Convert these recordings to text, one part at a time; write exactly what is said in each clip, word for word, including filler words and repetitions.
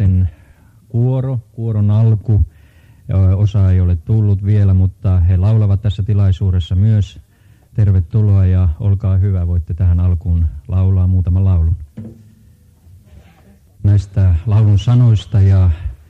sitten kuoro, kuoron alku. Osa ei ole tullut vielä, mutta he laulavat tässä tilaisuudessa myös. Tervetuloa ja olkaa hyvä, voitte tähän alkuun laulaa muutaman laulun. Näistä laulun sanoista ja,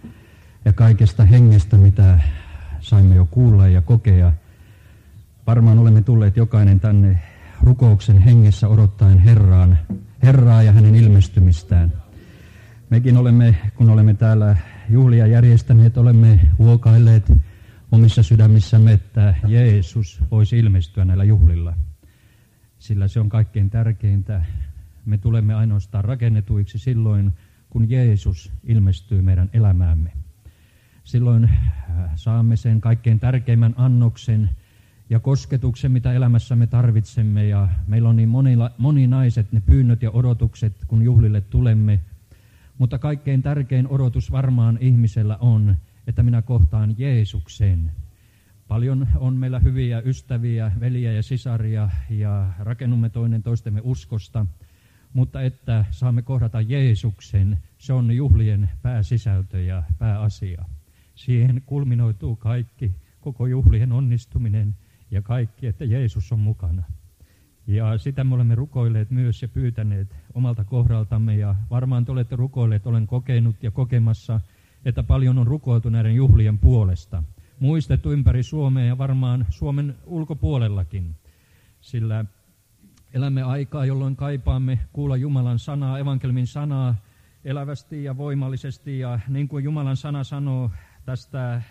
ja kaikesta hengestä, mitä saimme jo kuulla ja kokea. Varmaan olemme tulleet jokainen tänne rukouksen hengessä odottaen Herraan, Herraa ja hänen ilmestymistään. Mekin olemme, kun olemme täällä juhlia järjestäneet, olemme huokailleet omissa sydämissämme, että Jeesus voisi ilmestyä näillä juhlilla. Sillä se on kaikkein tärkeintä. Me tulemme ainoastaan rakennetuiksi silloin, kun Jeesus ilmestyy meidän elämäämme. Silloin saamme sen kaikkein tärkeimmän annoksen ja kosketuksen, mitä elämässämme tarvitsemme. Ja meillä on niin monila, moninaiset ne pyynnöt ja odotukset, kun juhlille tulemme. Mutta kaikkein tärkein odotus varmaan ihmisellä on, että minä kohtaan Jeesuksen. Paljon on meillä hyviä ystäviä, veliä ja sisaria ja rakennumme toinen toistemme uskosta. Mutta että saamme kohdata Jeesuksen, se on juhlien pääsisältö ja pääasia. Siihen kulminoituu kaikki, koko juhlien onnistuminen ja kaikki, että Jeesus on mukana. Ja sitä me olemme rukoilleet myös ja pyytäneet omalta kohdaltamme ja varmaan te olette rukoilleet, olen kokenut ja kokemassa, että paljon on rukoiltu näiden juhlien puolesta. Muistettu ympäri Suomea ja varmaan Suomen ulkopuolellakin, sillä elämme aikaa, jolloin kaipaamme kuulla Jumalan sanaa, evankeliumin sanaa elävästi ja voimallisesti. Ja niin kuin Jumalan sana sanoo tästä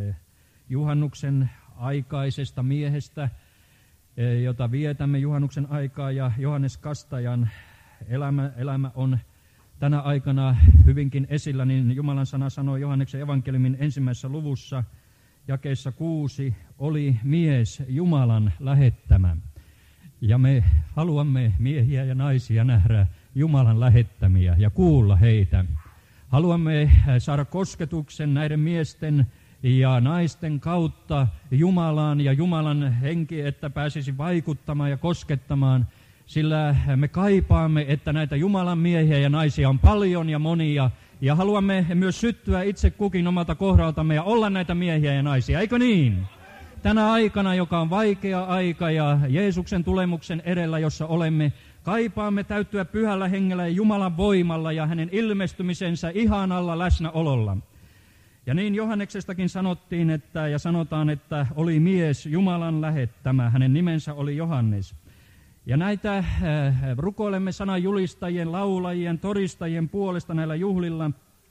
juhannuksen aikaisesta miehestä, jota vietämme juhannuksen aikaa, ja Johannes Kastajan elämä, elämä on tänä aikana hyvinkin esillä, niin Jumalan sana sanoo Johanneksen evankeliumin ensimmäisessä luvussa, jakeessa kuusi, oli mies Jumalan lähettämä. Ja me haluamme miehiä ja naisia nähdä Jumalan lähettämiä ja kuulla heitä. Haluamme saada kosketuksen näiden miesten ja naisten kautta Jumalaan ja Jumalan henki, että pääsisi vaikuttamaan ja koskettamaan, sillä me kaipaamme, että näitä Jumalan miehiä ja naisia on paljon ja monia, ja haluamme myös syttyä itse kukin omalta kohdaltamme ja olla näitä miehiä ja naisia, eikö niin? Tänä aikana, joka on vaikea aika ja Jeesuksen tulemuksen edellä, jossa olemme, kaipaamme täyttyä pyhällä hengellä ja Jumalan voimalla ja hänen ilmestymisensä ihanalla läsnäololla. Ja niin Johanneksestakin sanottiin, että, ja sanotaan, että oli mies Jumalan lähettämä, hänen nimensä oli Johannes. Ja näitä äh, rukoilemme sananjulistajien, laulajien, todistajien puolesta näillä juhlilla.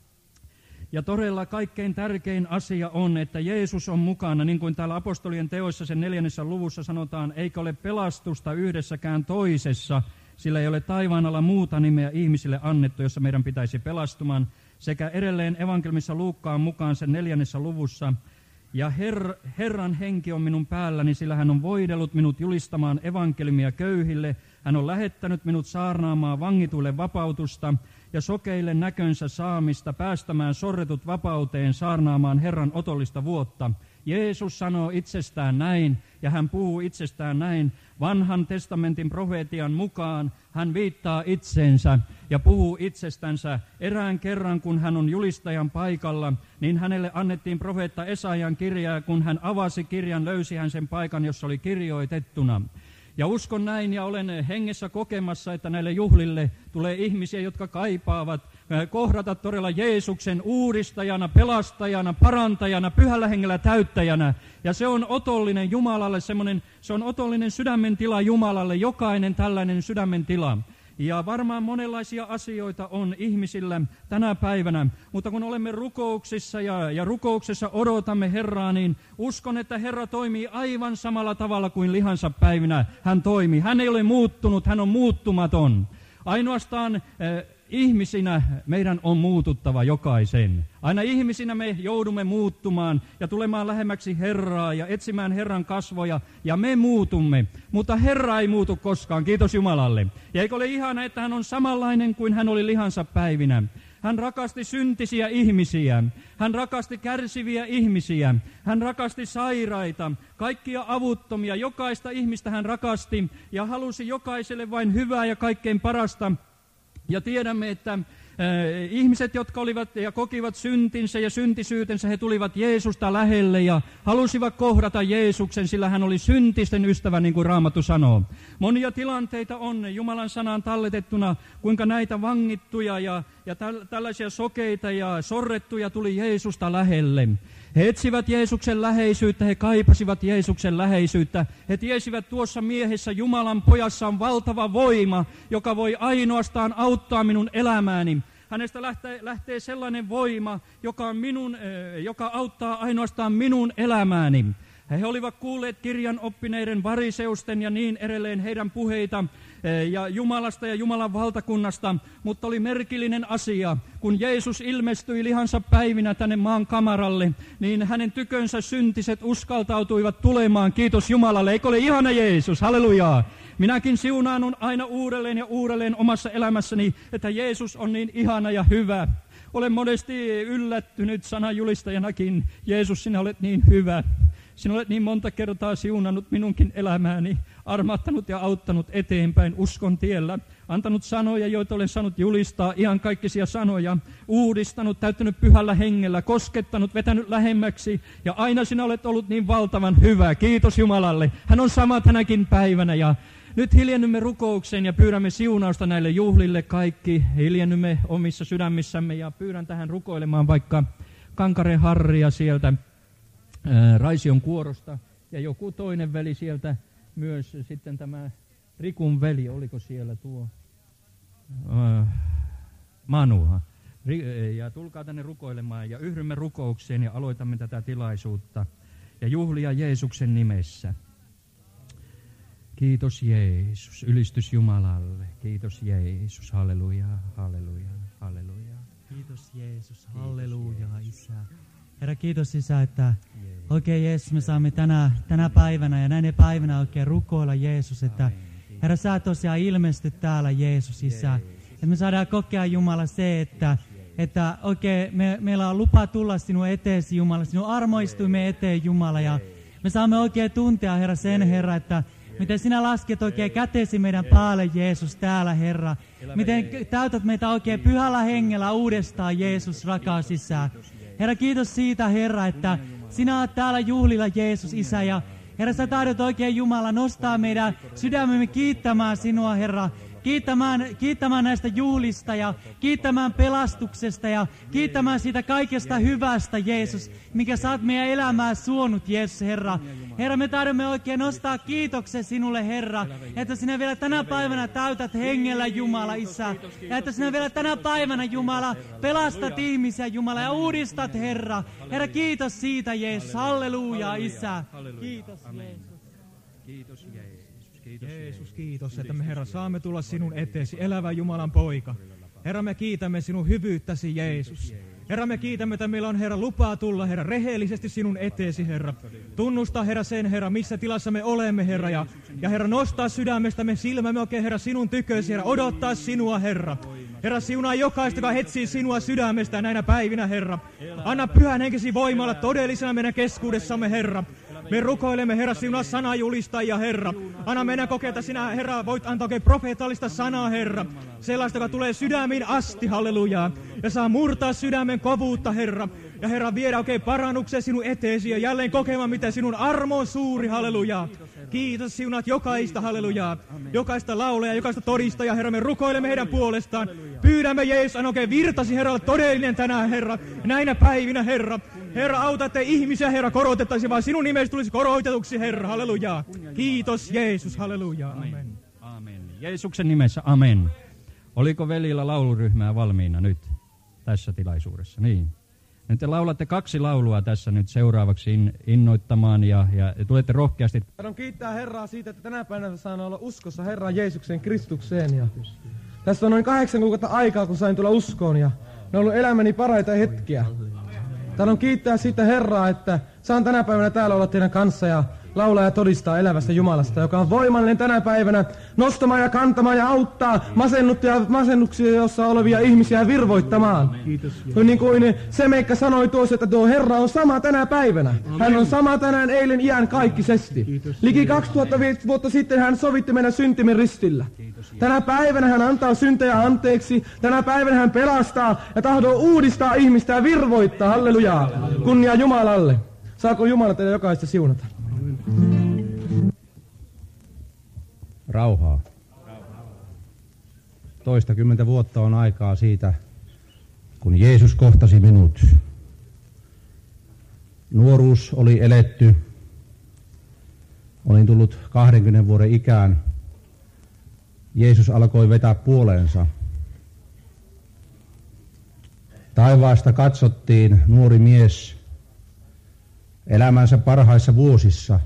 Ja todella kaikkein tärkein asia on, että Jeesus on mukana, niin kuin täällä apostolien teoissa sen neljännessä luvussa sanotaan, eikä ole pelastusta yhdessäkään toisessa, sillä ei ole taivaan alla muuta nimeä ihmisille annettu, jossa meidän pitäisi pelastumaan. Sekä edelleen evankeliumissa Luukkaan mukaan sen neljännessä luvussa, ja Her, Herran henki on minun päälläni, sillä hän on voidellut minut julistamaan evankeliumia köyhille, hän on lähettänyt minut saarnaamaan vangituille vapautusta ja sokeille näkönsä saamista, päästämään sorretut vapauteen, saarnaamaan Herran otollista vuotta. Jeesus sanoo itsestään näin, ja hän puhuu itsestään näin. Vanhan testamentin profeetian mukaan hän viittaa itseensä ja puhuu itsestänsä. Erään kerran, kun hän on julistajan paikalla, niin hänelle annettiin profeetta Esajan kirjaa. Kun hän avasi kirjan, löysi hän sen paikan, jossa oli kirjoitettuna. Ja uskon näin ja olen hengessä kokemassa, että näille juhlille tulee ihmisiä, jotka kaipaavat kohdata todella Jeesuksen uudistajana, pelastajana, parantajana, pyhällä hengellä täyttäjänä. Ja se on otollinen Jumalalle, semmoinen, se on otollinen sydämen tila Jumalalle, jokainen tällainen sydämen tila. Ja varmaan monenlaisia asioita on ihmisillä tänä päivänä, mutta kun olemme rukouksissa ja, ja rukouksessa odotamme Herraa, niin uskon, että Herra toimii aivan samalla tavalla kuin lihansa päivinä hän toimii. Hän ei ole muuttunut, hän on muuttumaton. Ainoastaan äh, ihmisinä meidän on muututtava jokaisen. Aina ihmisinä me joudumme muuttumaan ja tulemaan lähemmäksi Herraa ja etsimään Herran kasvoja, ja me muutumme. Mutta Herra ei muutu koskaan, kiitos Jumalalle. Ja eikö ole ihana, että hän on samanlainen kuin hän oli lihansa päivinä. Hän rakasti syntisiä ihmisiä, hän rakasti kärsiviä ihmisiä, hän rakasti sairaita, kaikkia avuttomia, jokaista ihmistä hän rakasti ja halusi jokaiselle vain hyvää ja kaikkein parasta. Ja tiedämme, että ihmiset, jotka olivat ja kokivat syntinsä ja syntisyytensä, he tulivat Jeesusta lähelle ja halusivat kohdata Jeesuksen, sillä hän oli syntisten ystävä, niin kuin Raamattu sanoo. Monia tilanteita on Jumalan sanaan talletettuna, kuinka näitä vangittuja ja, ja täl, tällaisia sokeita ja sorrettuja tuli Jeesusta lähelle. He etsivät Jeesuksen läheisyyttä, he kaipasivat Jeesuksen läheisyyttä. He tiesivät, tuossa miehessä, Jumalan pojassa on valtava voima, joka voi ainoastaan auttaa minun elämääni. Hänestä lähtee, lähtee sellainen voima, joka, on minun, joka auttaa ainoastaan minun elämääni. He olivat kuulleet kirjan oppineiden variseusten ja niin edelleen heidän puheita ja Jumalasta ja Jumalan valtakunnasta, mutta oli merkillinen asia. Kun Jeesus ilmestyi lihansa päivinä tänne maan kamaralle, niin hänen tykönsä syntiset uskaltautuivat tulemaan. Kiitos Jumalalle. Eikö ole ihana Jeesus? Hallelujaa. Minäkin siunaannut aina uudelleen ja uudelleen omassa elämässäni, että Jeesus on niin ihana ja hyvä. Olen monesti yllättynyt sananjulistajanakin. Jeesus, sinä olet niin hyvä. Sinä olet niin monta kertaa siunannut minunkin elämääni, armahtanut ja auttanut eteenpäin uskon tiellä, antanut sanoja, joita olen saanut julistaa, ihan kaikkisia sanoja, uudistanut, täyttänyt pyhällä hengellä, koskettanut, vetänyt lähemmäksi, ja aina sinä olet ollut niin valtavan hyvä. Kiitos Jumalalle. Hän on sama tänäkin päivänä, ja nyt hiljennymme rukoukseen ja pyydämme siunausta näille juhlille kaikki. Hiljennymme omissa sydämissämme ja pyydän tähän rukoilemaan vaikka Kankare Harria sieltä Raision kuorosta ja joku toinen veli sieltä myös, sitten tämä Rikun veli, oliko siellä tuo uh, Manuha. Ja tulkaa tänne rukoilemaan ja yhdymme rukoukseen ja aloitamme tätä tilaisuutta ja juhlia Jeesuksen nimessä. Kiitos Jeesus, ylistys Jumalalle. Kiitos Jeesus, halleluja, halleluja, halleluja. Kiitos Jeesus, halleluja Isä. Herra, kiitos Isä, että oikein Jeesus, me saamme tänä, tänä päivänä ja näinä päivänä oikein rukoilla Jeesus, että Herra, sä tosiaan ilmestyt täällä Jeesus Isä. Että me saadaan kokea Jumala se, että, että oikein me, meillä on lupa tulla sinun eteesi Jumala, sinun armoistuimme eteen Jumala ja me saamme oikein tuntea Herra sen Herra, että miten sinä lasket oikein kätesi meidän päälle Jeesus täällä Herra. Miten täytät meitä oikein pyhällä hengellä uudestaan Jeesus rakas Isä. Herra, kiitos siitä, Herra, että sinä olet täällä juhlilla, Jeesus, Isä, ja Herra, sä tahdot oikein Jumala nostaa meidän sydämemme kiittämään sinua, Herra, kiittämään, kiittämään näistä juhlista ja kiittämään pelastuksesta ja kiittämään siitä kaikesta hyvästä, Jeesus, mikä sä oot meidän elämää suonut, Jeesus, Herra. Herra, me tahdomme oikein nostaa kiitoksen sinulle, Herra, että sinä vielä tänä päivänä täytät hengellä, Jumala, Isä. Ja että sinä vielä tänä päivänä, Jumala, pelastat ihmisiä, Jumala, ja uudistat, Herra. Herra, kiitos siitä, Jeesus. Halleluja, Isä. Kiitos, Jeesus. Kiitos, Jeesus. Kiitos, Jeesus, kiitos, että me, Herra, saamme tulla sinun eteesi, elävä Jumalan poika. Herra, me kiitämme sinun hyvyyttäsi, Jeesus. Herra, me kiitämme, että meillä on, Herra, lupaa tulla, Herra, rehellisesti sinun eteesi, Herra. Tunnustaa, Herra, sen, Herra, missä tilassa me olemme, Herra. Ja, ja Herra, nostaa sydämestämme silmämme oikein, Herra, sinun tykösi, Herra. Odottaa sinua, Herra. Herra, siunaa jokaista, joka etsii sinua sydämestä näinä päivinä, Herra. Anna pyhän henkesi voimalla todellisena meidän keskuudessamme, Herra. Me rukoilemme, Herra, sinua sanajulistajia, Herra. Anna meidän kokea, että sinä, Herra, voit antaa oikein profeetallista sanaa, Herra. Sellaista, joka tulee sydämiin asti, hallelujaa. Ja saa murtaa sydämen kovuutta, Herra. Ja Herra, viedä oikein parannukseen sinun eteesi ja jälleen kokemaan, miten sinun armo on suuri, hallelujaa. Kiitos, siunaat jokaista, hallelujaa. Jokaista laulajaa, jokaista todistajaa, Herra, me rukoilemme heidän puolestaan. Pyydämme, Jeesus, anna oikein virtasi, Herra, todellinen tänään, Herra. Näinä päivinä, Herra. Herra, auta, ettei ihmisiä, Herra, korotettaisi, vaan sinun nimesi tulisi korotetuksi, Herra, hallelujaa. Kiitos, Jeesus, hallelujaa, amen. Amen. Jeesuksen nimessä, amen. Oliko velillä lauluryhmää valmiina nyt tässä tilaisuudessa? Niin. Nyt te laulatte kaksi laulua tässä nyt seuraavaksi in, innoittamaan ja, ja tulette rohkeasti. Haluan kiittää Herraa siitä, että tänä päivänä saan olla uskossa Herran Jeesuksen Kristukseen. Ja tässä on noin kahdeksan kuukautta aikaa, kun sain tulla uskoon ja ne on ollut elämäni paraita hetkiä. Haluan kiittää siitä Herraa, että saan tänä päivänä täällä olla teidän kanssa ja laulaa ja todistaa elävästä Jumalasta, joka on voimallinen tänä päivänä nostamaan ja kantamaan ja auttaa masennuttuja, masennuksia, jossa olevia ihmisiä virvoittamaan. Kiitos. Niin kuin Semeikka sanoi tuossa, että tuo Herra on sama tänä päivänä. Amen. Hän on sama tänään, eilen, iän kaikkisesti. Kiitos. Liki kaksituhatta vuotta sitten hän sovitti meidän syntimme ristillä. Kiitos. Tänä päivänä hän antaa syntejä anteeksi. Tänä päivänä hän pelastaa ja tahdoo uudistaa ihmistä ja virvoittaa. Hallelujaa. Kunnia Jumalalle. Saako Jumala teille jokaista siunata? Rauhaa. Toistakymmentä vuotta on aikaa siitä, kun Jeesus kohtasi minut. Nuoruus oli eletty. Olin tullut kahdenkymmenen vuoden ikään. Jeesus alkoi vetää puoleensa. Taivaasta katsottiin nuori mies elämänsä parhaissa vuosissa.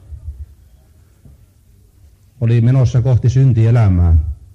Oli menossa kohti syntielämää.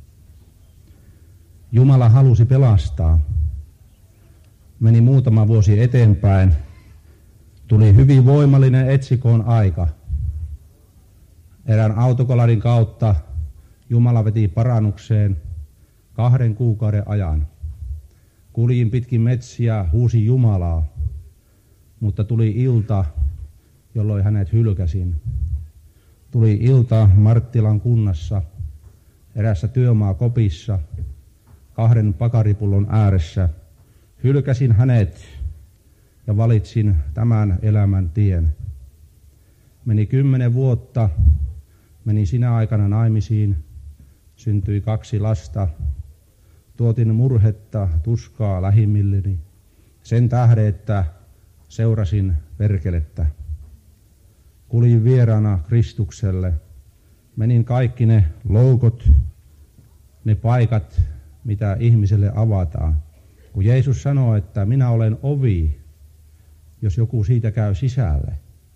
Jumala halusi pelastaa. Meni muutama vuosi eteenpäin. Tuli hyvin voimallinen etsikoon aika. Erään autokolarin kautta Jumala veti parannukseen kahden kuukauden ajan. Kuljin pitkin metsiä, huusin Jumalaa, mutta tuli ilta, jolloin hänet hylkäsin. Tuli ilta Marttilan kunnassa, erässä työmaakopissa, kahden pakaripullon ääressä. Hylkäsin hänet ja valitsin tämän elämän tien. Meni kymmenen vuotta, meni sinä aikana naimisiin, syntyi kaksi lasta. Tuotin murhetta, tuskaa lähimmilleni, sen tähden, että seurasin perkelettä. Kuljin vieraana Kristukselle, menin kaikki ne loukot, ne paikat, mitä ihmiselle avataan. Kun Jeesus sanoo, että minä olen ovi, jos joku siitä käy sisälle,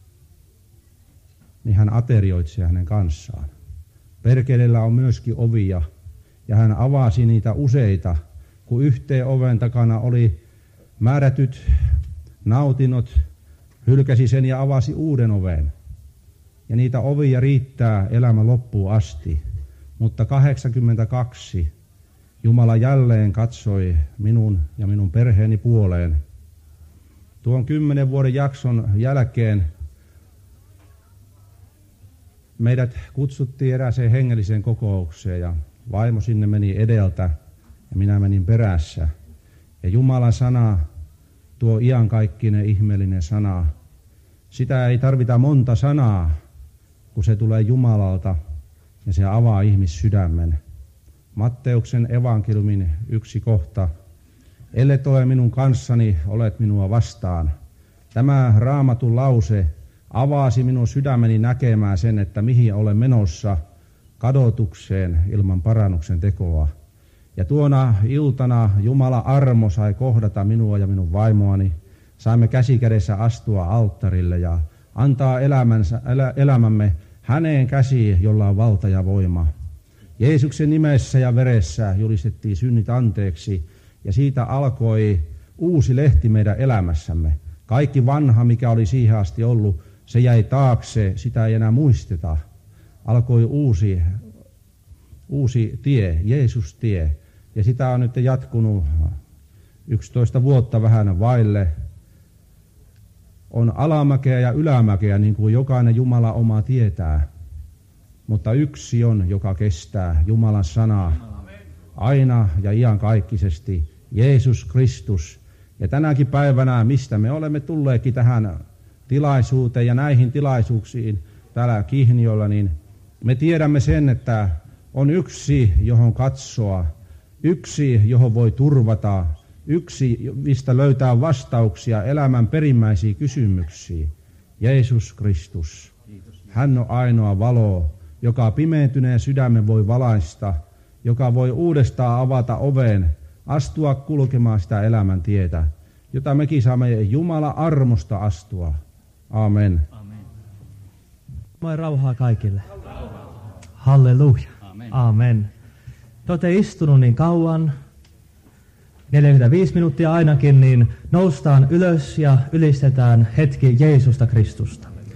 niin hän aterioitsee hänen kanssaan. Perkeleellä on myöskin ovia, ja hän avasi niitä useita, kun yhteen oven takana oli määrätyt nautinnot, hylkäsi sen ja avasi uuden oven. Ja niitä ovia riittää elämän loppuun asti. Mutta kahdeksankymmentäkaksi Jumala jälleen katsoi minun ja minun perheeni puoleen. Tuon kymmenen vuoden jakson jälkeen meidät kutsuttiin erääseen hengelliseen kokoukseen ja vaimo sinne meni edeltä ja minä menin perässä. Ja Jumalan sana, tuo iankaikkinen ihmeellinen sana, sitä ei tarvita monta sanaa, kun se tulee Jumalalta ja se avaa ihmissydämen. Matteuksen evankeliumin yksi kohta. Ellet ole minun kanssani, olet minua vastaan. Tämä Raamatun lause avasi minun sydämeni näkemään sen, että mihin olen menossa kadotukseen ilman parannuksen tekoa. Ja tuona iltana Jumala armo sai kohdata minua ja minun vaimoani. Saimme käsikädessä astua alttarille ja antaa elämänsä, elä, elämämme häneen käsiin, jolla on valta ja voima. Jeesuksen nimessä ja veressä julistettiin synnit anteeksi ja siitä alkoi uusi lehti meidän elämässämme. Kaikki vanha, mikä oli siihen asti ollut, se jäi taakse, sitä ei enää muisteta. Alkoi uusi, uusi tie, Jeesus-tie, ja sitä on nyt jatkunut yksitoista vuotta vähän vaille. On alamäkeä ja ylämäkeä, niin kuin jokainen Jumala oma tietää. Mutta yksi on, joka kestää, Jumalan sanaa, aina ja iankaikkisesti, Jeesus Kristus. Ja tänäkin päivänä, mistä me olemme tulleetkin tähän tilaisuuteen ja näihin tilaisuuksiin täällä Kihniöllä, niin me tiedämme sen, että on yksi, johon katsoa, yksi, johon voi turvata, yksi, mistä löytää vastauksia elämän perimmäisiin kysymyksiin, Jeesus Kristus. Hän on ainoa valo, joka pimeentyneen sydämen voi valaista, joka voi uudestaan avata oven, astua kulkemaan sitä elämän tietä, jota mekin saamme Jumalan armosta astua. Amen. Amen. Moi rauhaa kaikille. Halleluja. Amen. Amen. Te olette istunut niin kauan, neljäkymmentäviisi minuuttia ainakin, niin noustaan ylös ja ylistetään hetki Jeesusta Kristusta.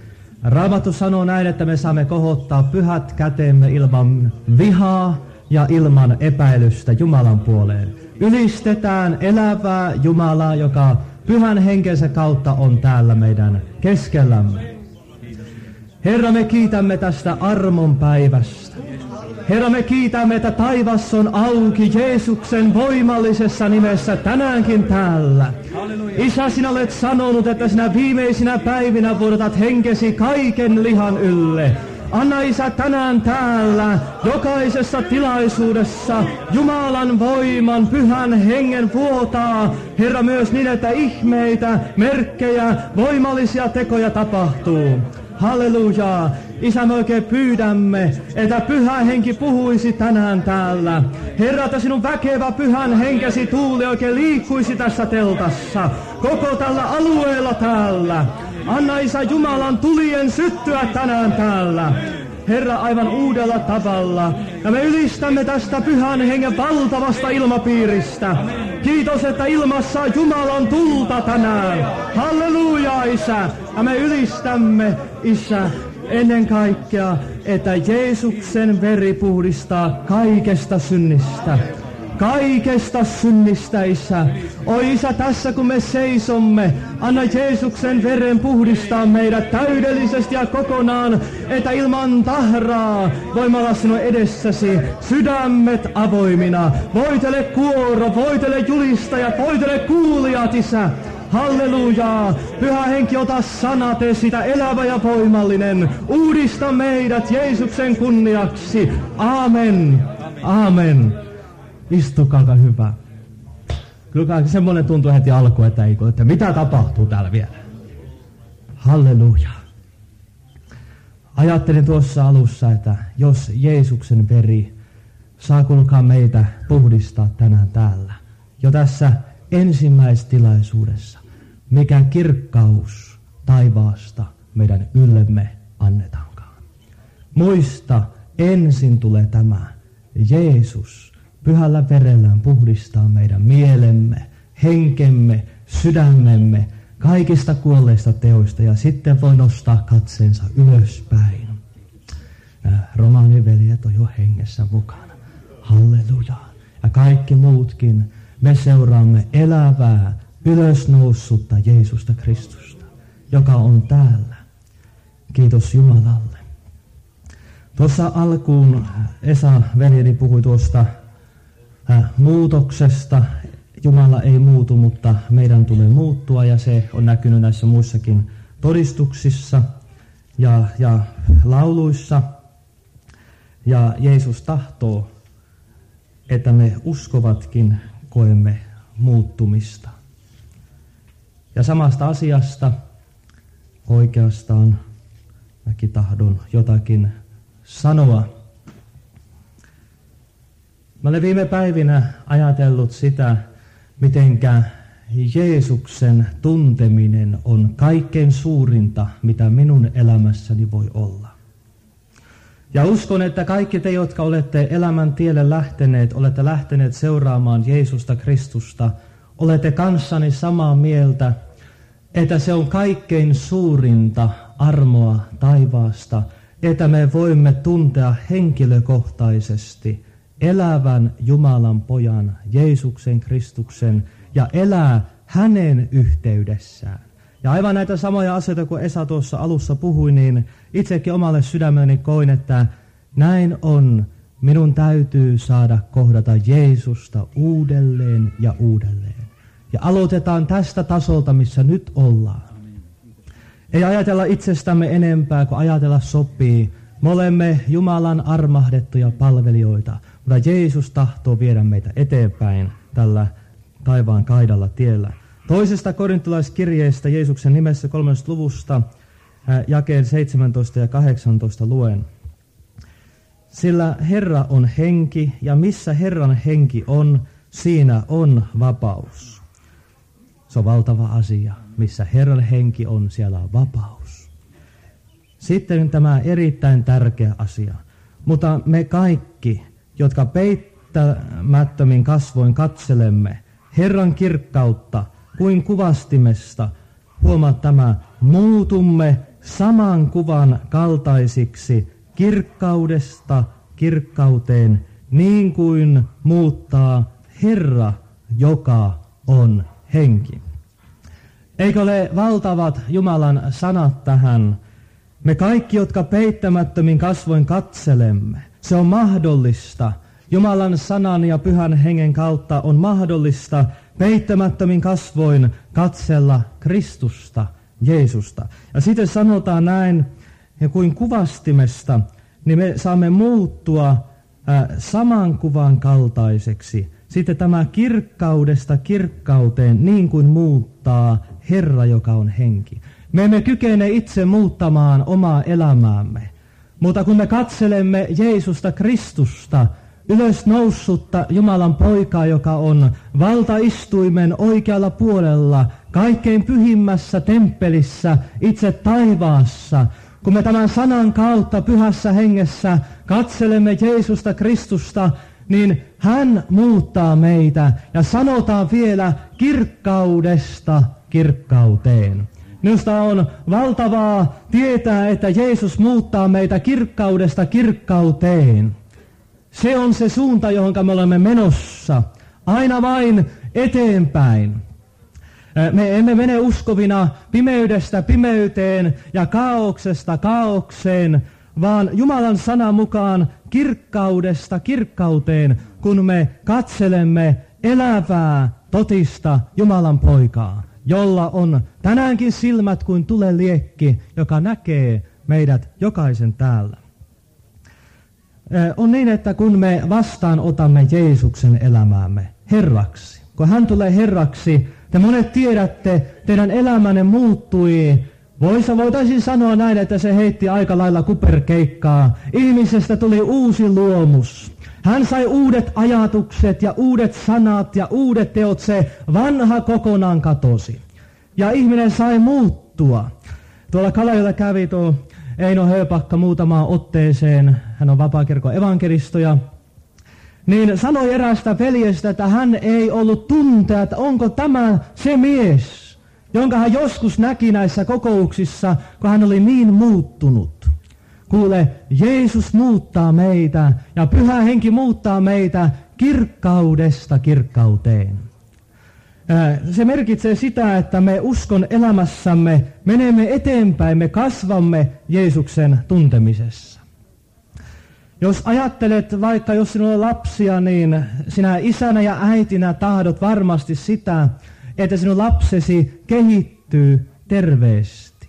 Raamattu sanoo näin, että me saamme kohottaa pyhät käteemme ilman vihaa ja ilman epäilystä Jumalan puoleen. Ylistetään elävää Jumalaa, joka pyhän henkensä kautta on täällä meidän keskellämme. Herra, me kiitämme tästä armon päivästä. Herra, me kiitämme, että taivas on auki Jeesuksen voimallisessa nimessä tänäänkin täällä. Isä, sinä olet sanonut, että sinä viimeisinä päivinä vuodatat henkesi kaiken lihan ylle. Anna, Isä, tänään täällä, jokaisessa tilaisuudessa, Jumalan voiman, pyhän hengen vuotaa, Herra, myös niin, että ihmeitä, merkkejä, voimallisia tekoja tapahtuu. Halleluja! Isä, me oikein pyydämme, että pyhä henki puhuisi tänään täällä. Herra, että sinun väkevä pyhän henkesi tuuli oikein liikkuisi tässä teltassa, koko tällä alueella täällä. Anna, Isä, Jumalan tulien syttyä tänään täällä. Herra, aivan uudella tavalla. Ja me ylistämme tästä pyhän hengen valtavasta ilmapiiristä. Kiitos, että ilmassa on Jumalan tulta tänään. Halleluja, Isä. Ja me ylistämme, Isä, ennen kaikkea, että Jeesuksen veri puhdistaa kaikesta synnistä. Kaikesta synnistä, Isä. Oi, Isä, tässä kun me seisomme, anna Jeesuksen veren puhdistaa meidät täydellisesti ja kokonaan, että ilman tahraa voimme olla sinun edessäsi, sydämet avoimina. Voitele kuoro, voitele julistajat, voitele kuulijat, Isä. Hallelujaa! Pyhä henki, ota sanat, tee sitä elävä ja voimallinen. Uudista meidät Jeesuksen kunniaksi. Aamen. Aamen. Istukaa, hyvä. Kyllä semmoinen tuntuu heti alkuun, että, ei, että mitä tapahtuu täällä vielä. Halleluja. Ajattelin tuossa alussa, että jos Jeesuksen veri saa kulkaa meitä puhdistaa tänään täällä, jo tässä ensimmäistilaisuudessa, mikä kirkkaus taivaasta meidän yllemme annetaankaan. Muista, ensin tulee tämä Jeesus pyhällä verellään puhdistaa meidän mielemme, henkemme, sydämemme, kaikista kuolleista teoista, ja sitten voi nostaa katseensa ylöspäin. Romaaniveljet on jo hengessä mukana. Halleluja. Ja kaikki muutkin, me seuraamme elävää, ylösnoussutta Jeesusta Kristusta, joka on täällä. Kiitos Jumalalle. Tuossa alkuun Esa veljeni puhui tuosta äh, muutoksesta. Jumala ei muutu, mutta meidän tulee muuttua, ja se on näkynyt näissä muissakin todistuksissa ja, ja lauluissa. Ja Jeesus tahtoo, että me uskovatkin koemme muuttumista. Ja samasta asiasta oikeastaan mäkin tahdon jotakin sanoa. Mä olen viime päivinä ajatellut sitä, mitenkä Jeesuksen tunteminen on kaikkein suurinta, mitä minun elämässäni voi olla. Ja uskon, että kaikki te, jotka olette elämän tielle lähteneet, olette lähteneet seuraamaan Jeesusta Kristusta, olette kanssani samaa mieltä, että se on kaikkein suurinta armoa taivaasta, että me voimme tuntea henkilökohtaisesti elävän Jumalan pojan, Jeesuksen Kristuksen, ja elää hänen yhteydessään. Ja aivan näitä samoja asioita, kun Esa tuossa alussa puhui, niin itsekin omalle sydämeni koin, että näin on. Minun täytyy saada kohdata Jeesusta uudelleen ja uudelleen. Ja aloitetaan tästä tasolta, missä nyt ollaan. Ei ajatella itsestämme enempää kuin ajatella sopii. Me olemme Jumalan armahdettuja palvelijoita, mutta Jeesus tahtoo viedä meitä eteenpäin tällä taivaan kaidalla tiellä. Toisesta korintolaiskirjeestä Jeesuksen nimessä kolmannesta luvusta jakeen seitsemäntoista ja kahdeksantoista luen. Sillä Herra on henki, ja missä Herran henki on, siinä on vapaus. Se on valtava asia. Missä Herran henki on, siellä on vapaus. Sitten tämä erittäin tärkeä asia. Mutta me kaikki, jotka peittämättömin kasvoin katselemme Herran kirkkautta kuin kuvastimesta, huomaa tämä, muutumme saman kuvan kaltaisiksi kirkkaudesta kirkkauteen, niin kuin muuttaa Herra, joka on henki. Eikö ole valtavat Jumalan sanat tähän? Me kaikki, jotka peittämättömin kasvoin katselemme, se on mahdollista. Jumalan sanan ja pyhän hengen kautta on mahdollista peittämättömin kasvoin katsella Kristusta, Jeesusta. Ja sitten sanotaan näin, ja kuin kuvastimesta, niin me saamme muuttua äh, saman kuvan kaltaiseksi. Sitten tämä kirkkaudesta kirkkauteen, niin kuin muuttaa Herra, joka on henki. Me emme kykene itse muuttamaan omaa elämäämme, mutta kun me katselemme Jeesusta Kristusta, ylös noussutta Jumalan poikaa, joka on valtaistuimen oikealla puolella, kaikkein pyhimmässä temppelissä, itse taivaassa, kun me tämän sanan kautta pyhässä hengessä katselemme Jeesusta Kristusta, niin hän muuttaa meitä ja sanotaan vielä kirkkaudesta kirkkauteen. Minusta on valtavaa tietää, että Jeesus muuttaa meitä kirkkaudesta kirkkauteen. Se on se suunta, johon me olemme menossa. Aina vain eteenpäin. Me emme mene uskovina pimeydestä pimeyteen ja kaauksesta kaaukseen, vaan Jumalan sanan mukaan kirkkaudesta kirkkauteen, kun me katselemme elävää, totista Jumalan poikaa, jolla on tänäänkin silmät kuin tuleliekki, joka näkee meidät jokaisen täällä. On niin, että kun me vastaanotamme Jeesuksen elämäämme Herraksi, kun hän tulee Herraksi, te monet tiedätte, teidän elämänne muuttui. Voisa voitaisiin sanoa näin, että se heitti aika lailla kuperkeikkaa. Ihmisestä tuli uusi luomus. Hän sai uudet ajatukset ja uudet sanat ja uudet teot. Se vanha kokonaan katosi. Ja ihminen sai muuttua. Tuolla Kalajoella kävi tuo Eino Hööpakka muutamaan otteeseen. Hän on vapaakirkon evankelistoja. Niin sanoi eräästä veljestä, että hän ei ollut tuntea, että onko tämä se mies, jonka hän joskus näki näissä kokouksissa, kun hän oli niin muuttunut. Kuule, Jeesus muuttaa meitä ja Pyhä Henki muuttaa meitä kirkkaudesta kirkkauteen. Se merkitsee sitä, että me uskon elämässämme menemme eteenpäin, me kasvamme Jeesuksen tuntemisessa. Jos ajattelet, vaikka jos sinulla on lapsia, niin sinä isänä ja äitinä tahdot varmasti sitä, että sinun lapsesi kehittyy terveesti.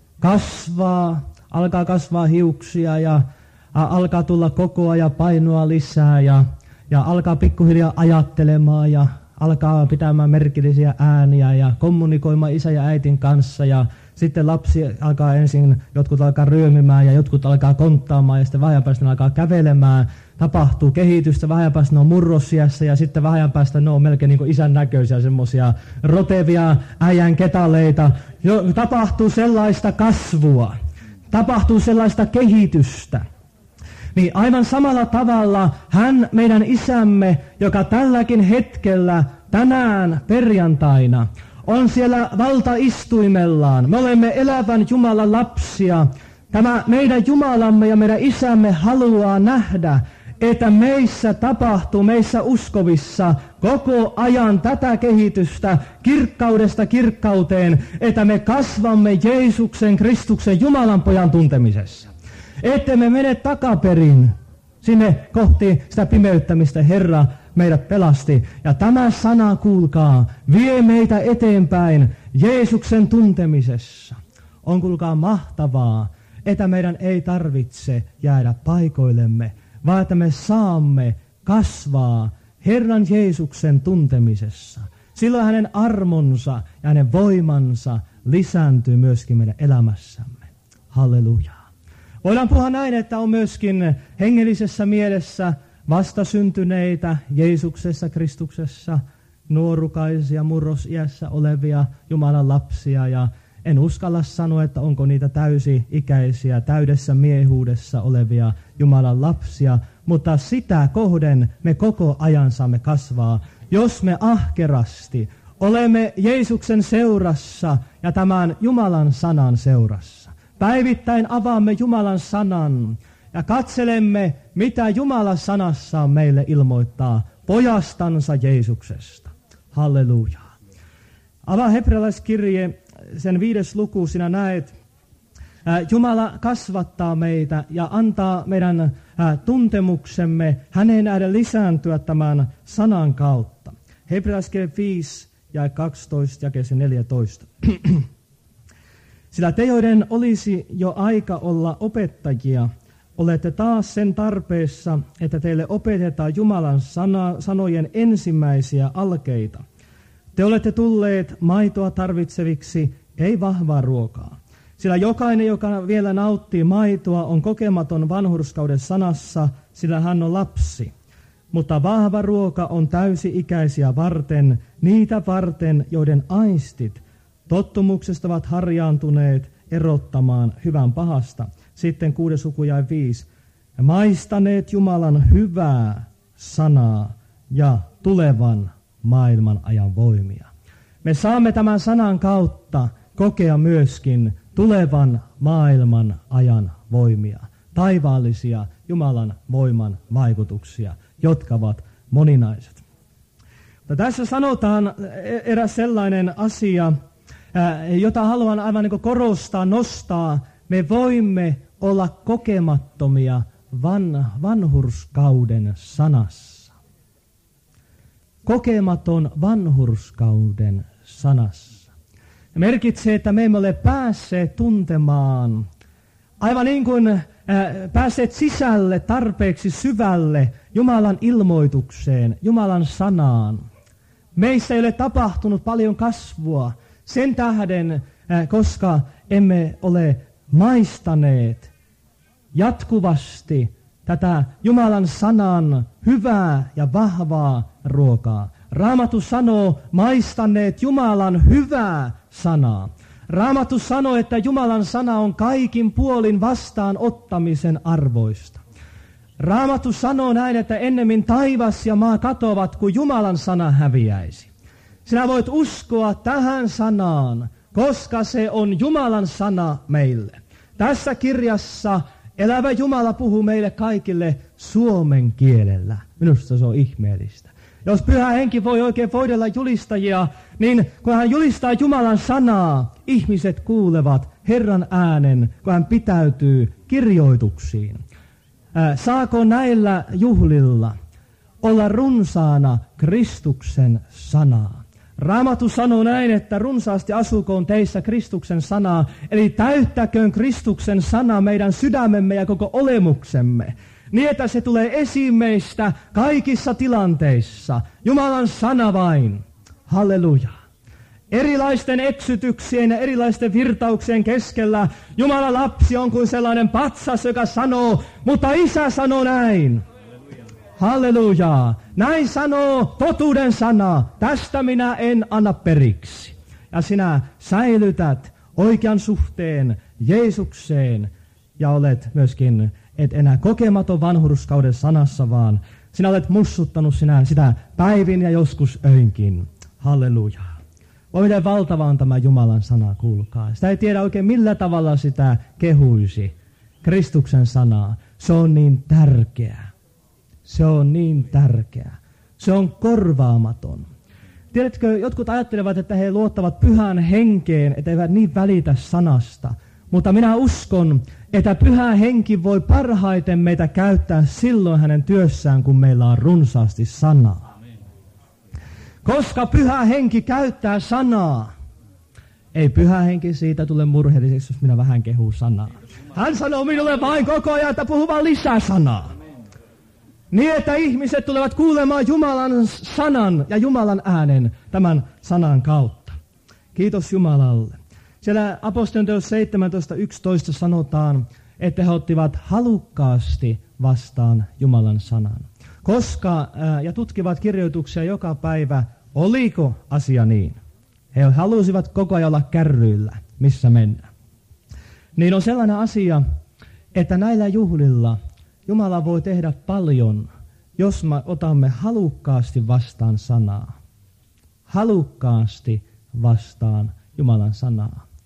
Kasvaa, alkaa kasvaa hiuksia ja a, alkaa tulla kokoa ja painoa lisää ja, ja alkaa pikkuhiljaa ajattelemaan ja alkaa pitämään merkillisiä ääniä ja kommunikoimaan isän ja äitin kanssa ja sitten lapsi alkaa ensin, jotkut alkaa ryömimään ja jotkut alkaa konttaamaan ja sitten vähän ajan päästä alkaa kävelemään. Tapahtuu kehitystä, vähän ajan päästä ne on murrosiässä ja sitten vähän ajan päästä ne on melkein niin kuin isän näköisiä, semmoisia rotevia äijän ketaleita. Jo, tapahtuu sellaista kasvua, tapahtuu sellaista kehitystä. Niin aivan samalla tavalla hän, meidän isämme, joka tälläkin hetkellä, tänään perjantaina, on siellä valtaistuimellaan. Me olemme elävän Jumalan lapsia. Tämä meidän Jumalamme ja meidän isämme haluaa nähdä, että meissä tapahtuu, meissä uskovissa koko ajan tätä kehitystä kirkkaudesta kirkkauteen, että me kasvamme Jeesuksen, Kristuksen, Jumalan pojan tuntemisessa. Että me mene takaperin sinne kohti sitä pimeyttämistä Herra meidät pelasti. Ja tämä sana, kuulkaa, vie meitä eteenpäin Jeesuksen tuntemisessa. On, kuulkaa, mahtavaa, että meidän ei tarvitse jäädä paikoillemme, vaan että me saamme kasvaa Herran Jeesuksen tuntemisessa. Silloin hänen armonsa ja hänen voimansa lisääntyy myöskin meidän elämässämme. Halleluja. Voidaan puhua näin, että on myöskin hengellisessä mielessä vastasyntyneitä Jeesuksessa, Kristuksessa, nuorukaisia, murrosiässä olevia Jumalan lapsia. Ja en uskalla sanoa, että onko niitä täysi-ikäisiä, täydessä miehuudessa olevia Jumalan lapsia, mutta sitä kohden me koko ajan saamme kasvaa, jos me ahkerasti olemme Jeesuksen seurassa ja tämän Jumalan sanan seurassa. Päivittäin avaamme Jumalan sanan ja katselemme, mitä Jumala sanassaan meille ilmoittaa pojastansa Jeesuksesta. Halleluja. Avaa hebrealaiskirje, sen viides luku, sinä näet, Jumala kasvattaa meitä ja antaa meidän tuntemuksemme hänen nähdä lisääntyä tämän sanan kautta. Hebrealaiskirje viisi ja kaksitoista jakeeseen neljätoista. Sillä te, joiden olisi jo aika olla opettajia, olette taas sen tarpeessa, että teille opetetaan Jumalan sana, sanojen ensimmäisiä alkeita. Te olette tulleet maitoa tarvitseviksi, ei vahvaa ruokaa. Sillä jokainen, joka vielä nauttii maitoa, on kokematon vanhurskauden sanassa, sillä hän on lapsi. Mutta vahva ruoka on täysi-ikäisiä varten, niitä varten, joiden aistit tottumuksesta ovat harjaantuneet erottamaan hyvän pahasta. Sitten kuudes luku jae viisi. Maistaneet Jumalan hyvää sanaa ja tulevan maailman ajan voimia. Me saamme tämän sanan kautta kokea myöskin tulevan maailman ajan voimia, taivaallisia Jumalan voiman vaikutuksia, jotka ovat moninaiset. Mutta tässä sanotaan eräs sellainen asia, jota haluan aivan niin kuin korostaa, nostaa. Me voimme olla kokemattomia van, vanhurskauden sanassa. Kokematon vanhurskauden sanassa. Ja merkitsee, että me emme ole päässeet tuntemaan, aivan niin kuin äh, päässeet sisälle tarpeeksi syvälle Jumalan ilmoitukseen, Jumalan sanaan. Meissä ei ole tapahtunut paljon kasvua sen tähden, äh, koska emme ole maistaneet jatkuvasti tätä Jumalan sanan hyvää ja vahvaa ruokaa. Raamattu sanoo, maistaneet Jumalan hyvää sanaa. Raamattu sanoo, että Jumalan sana on kaikin puolin vastaanottamisen arvoista. Raamattu sanoo näin, että ennemmin taivas ja maa katoavat, kuin Jumalan sana häviäisi. Sinä voit uskoa tähän sanaan, koska se on Jumalan sana meille. Tässä kirjassa elävä Jumala puhuu meille kaikille suomen kielellä. Minusta se on ihmeellistä. Jos Pyhä Henki voi oikein voidella julistajia, niin kun hän julistaa Jumalan sanaa, ihmiset kuulevat Herran äänen, kun hän pitäytyy kirjoituksiin. Ää, saako näillä juhlilla olla runsaana Kristuksen sanaa? Raamattu sanoo näin, että runsaasti asukoon teissä Kristuksen sanaa, eli täyttäköön Kristuksen sana meidän sydämemme ja koko olemuksemme, niin että se tulee esiin meistä kaikissa tilanteissa. Jumalan sana vain. Halleluja. Erilaisten eksytyksien ja erilaisten virtauksien keskellä Jumalan lapsi on kuin sellainen patsas, joka sanoo, mutta Isä sanoo näin. Halleluja. Näin sanoo totuuden sana. Tästä minä en anna periksi. Ja sinä säilytät oikean suhteen Jeesukseen ja olet myöskin, et enää kokematon vanhurskauden sanassa, vaan sinä olet mussuttanut sinä sitä päivin ja joskus öinkin. Halleluja. Voi miten valtava on tämä Jumalan sana, kuulkaa. Sitä ei tiedä oikein millä tavalla sitä kehuisi. Kristuksen sanaa. Se on niin tärkeä. Se on niin tärkeä. Se on korvaamaton. Tiedätkö, jotkut ajattelevat, että he luottavat Pyhän Henkeen, että eivät niin välitä sanasta. Mutta minä uskon, että Pyhä Henki voi parhaiten meitä käyttää silloin hänen työssään, kun meillä on runsaasti sanaa. Koska Pyhä Henki käyttää sanaa, ei Pyhä Henki siitä tule murheelliseksi, jos minä vähän kehun sanaa. Hän sanoo minulle vain koko ajan, että puhu vaan lisää sanaa. Niin, että ihmiset tulevat kuulemaan Jumalan sanan ja Jumalan äänen tämän sanan kautta. Kiitos Jumalalle. Siellä apostolien seitsemäntoista yksitoista sanotaan, että he ottivat halukkaasti vastaan Jumalan sanan. Koska, ää, ja tutkivat kirjoituksia joka päivä, oliko asia niin? He halusivat koko ajan olla kärryillä, missä mennään. Niin on sellainen asia, että näillä juhlilla Jumala voi tehdä paljon, jos me otamme halukkaasti vastaan sanaa. Halukkaasti vastaan Jumalan sanaa.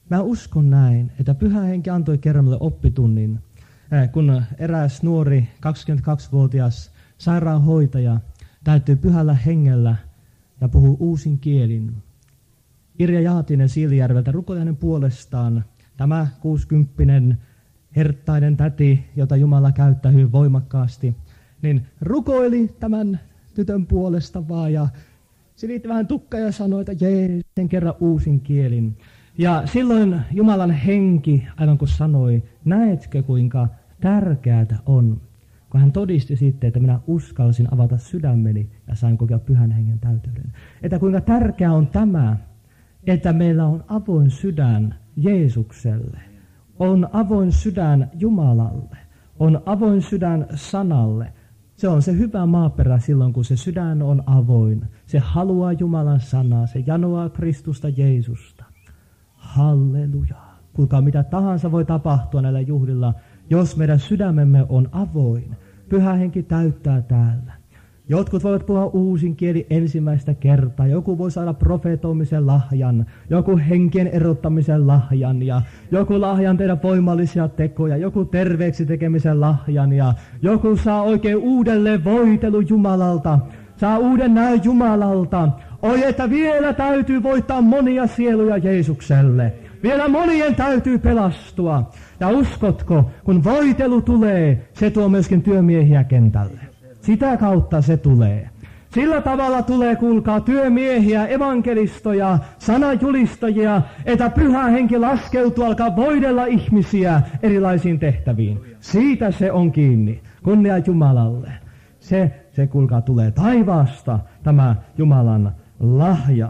Mä uskon näin, että Pyhä Henki antoi kerran mulle oppitunnin, kun eräs nuori kaksikymmentäkaksivuotias sairaanhoitaja täytyy Pyhällä Hengellä ja puhuu uusin kielin. Irja Jaatinen Siilijärveltä rukoili hänen puolestaan. Tämä kuusikymppinen herttainen täti, jota Jumala käyttää hyvin voimakkaasti, niin rukoili tämän tytön puolesta vaan ja silitti vähän tukkaa ja sanoi, että jee, sen kerran uusin kielin. Ja silloin Jumalan henki, aivan kuin sanoi, näetkö kuinka tärkeää on, kun hän todisti sitten, että minä uskalsin avata sydämeni ja sain kokea Pyhän Hengen täyteyden. Että kuinka tärkeää on tämä, että meillä on avoin sydän Jeesukselle, on avoin sydän Jumalalle, on avoin sydän sanalle. Se on se hyvä maaperä silloin, kun se sydän on avoin. Se haluaa Jumalan sanaa, se janoaa Kristusta Jeesusta. Halleluja. Kuulkaa, mitä tahansa voi tapahtua näillä juhlilla, jos meidän sydämemme on avoin. Pyhä Henki täyttää täällä. Jotkut voivat puhua uusin kieli ensimmäistä kertaa. Joku voi saada profeetoimisen lahjan, joku henkien erottamisen lahjan ja joku lahjan tehdä voimallisia tekoja, joku terveeksi tekemisen lahjan ja joku saa oikein uudelleen voitelu Jumalalta, saa uuden näyn Jumalalta. Oi, että vielä täytyy voittaa monia sieluja Jeesukselle. Vielä monien täytyy pelastua. Ja uskotko, kun voitelu tulee, se tuo myöskin työmiehiä kentälle. Sitä kautta se tulee. Sillä tavalla tulee, kuulkaa, työmiehiä, evankelistoja, sanajulistajia, että Pyhä Henki laskeutuu, alkaa voidella ihmisiä erilaisiin tehtäviin. Siitä se on kiinni. Kunnia Jumalalle. Se, se kuulkaa, tulee taivaasta, tämä Jumalan lahja.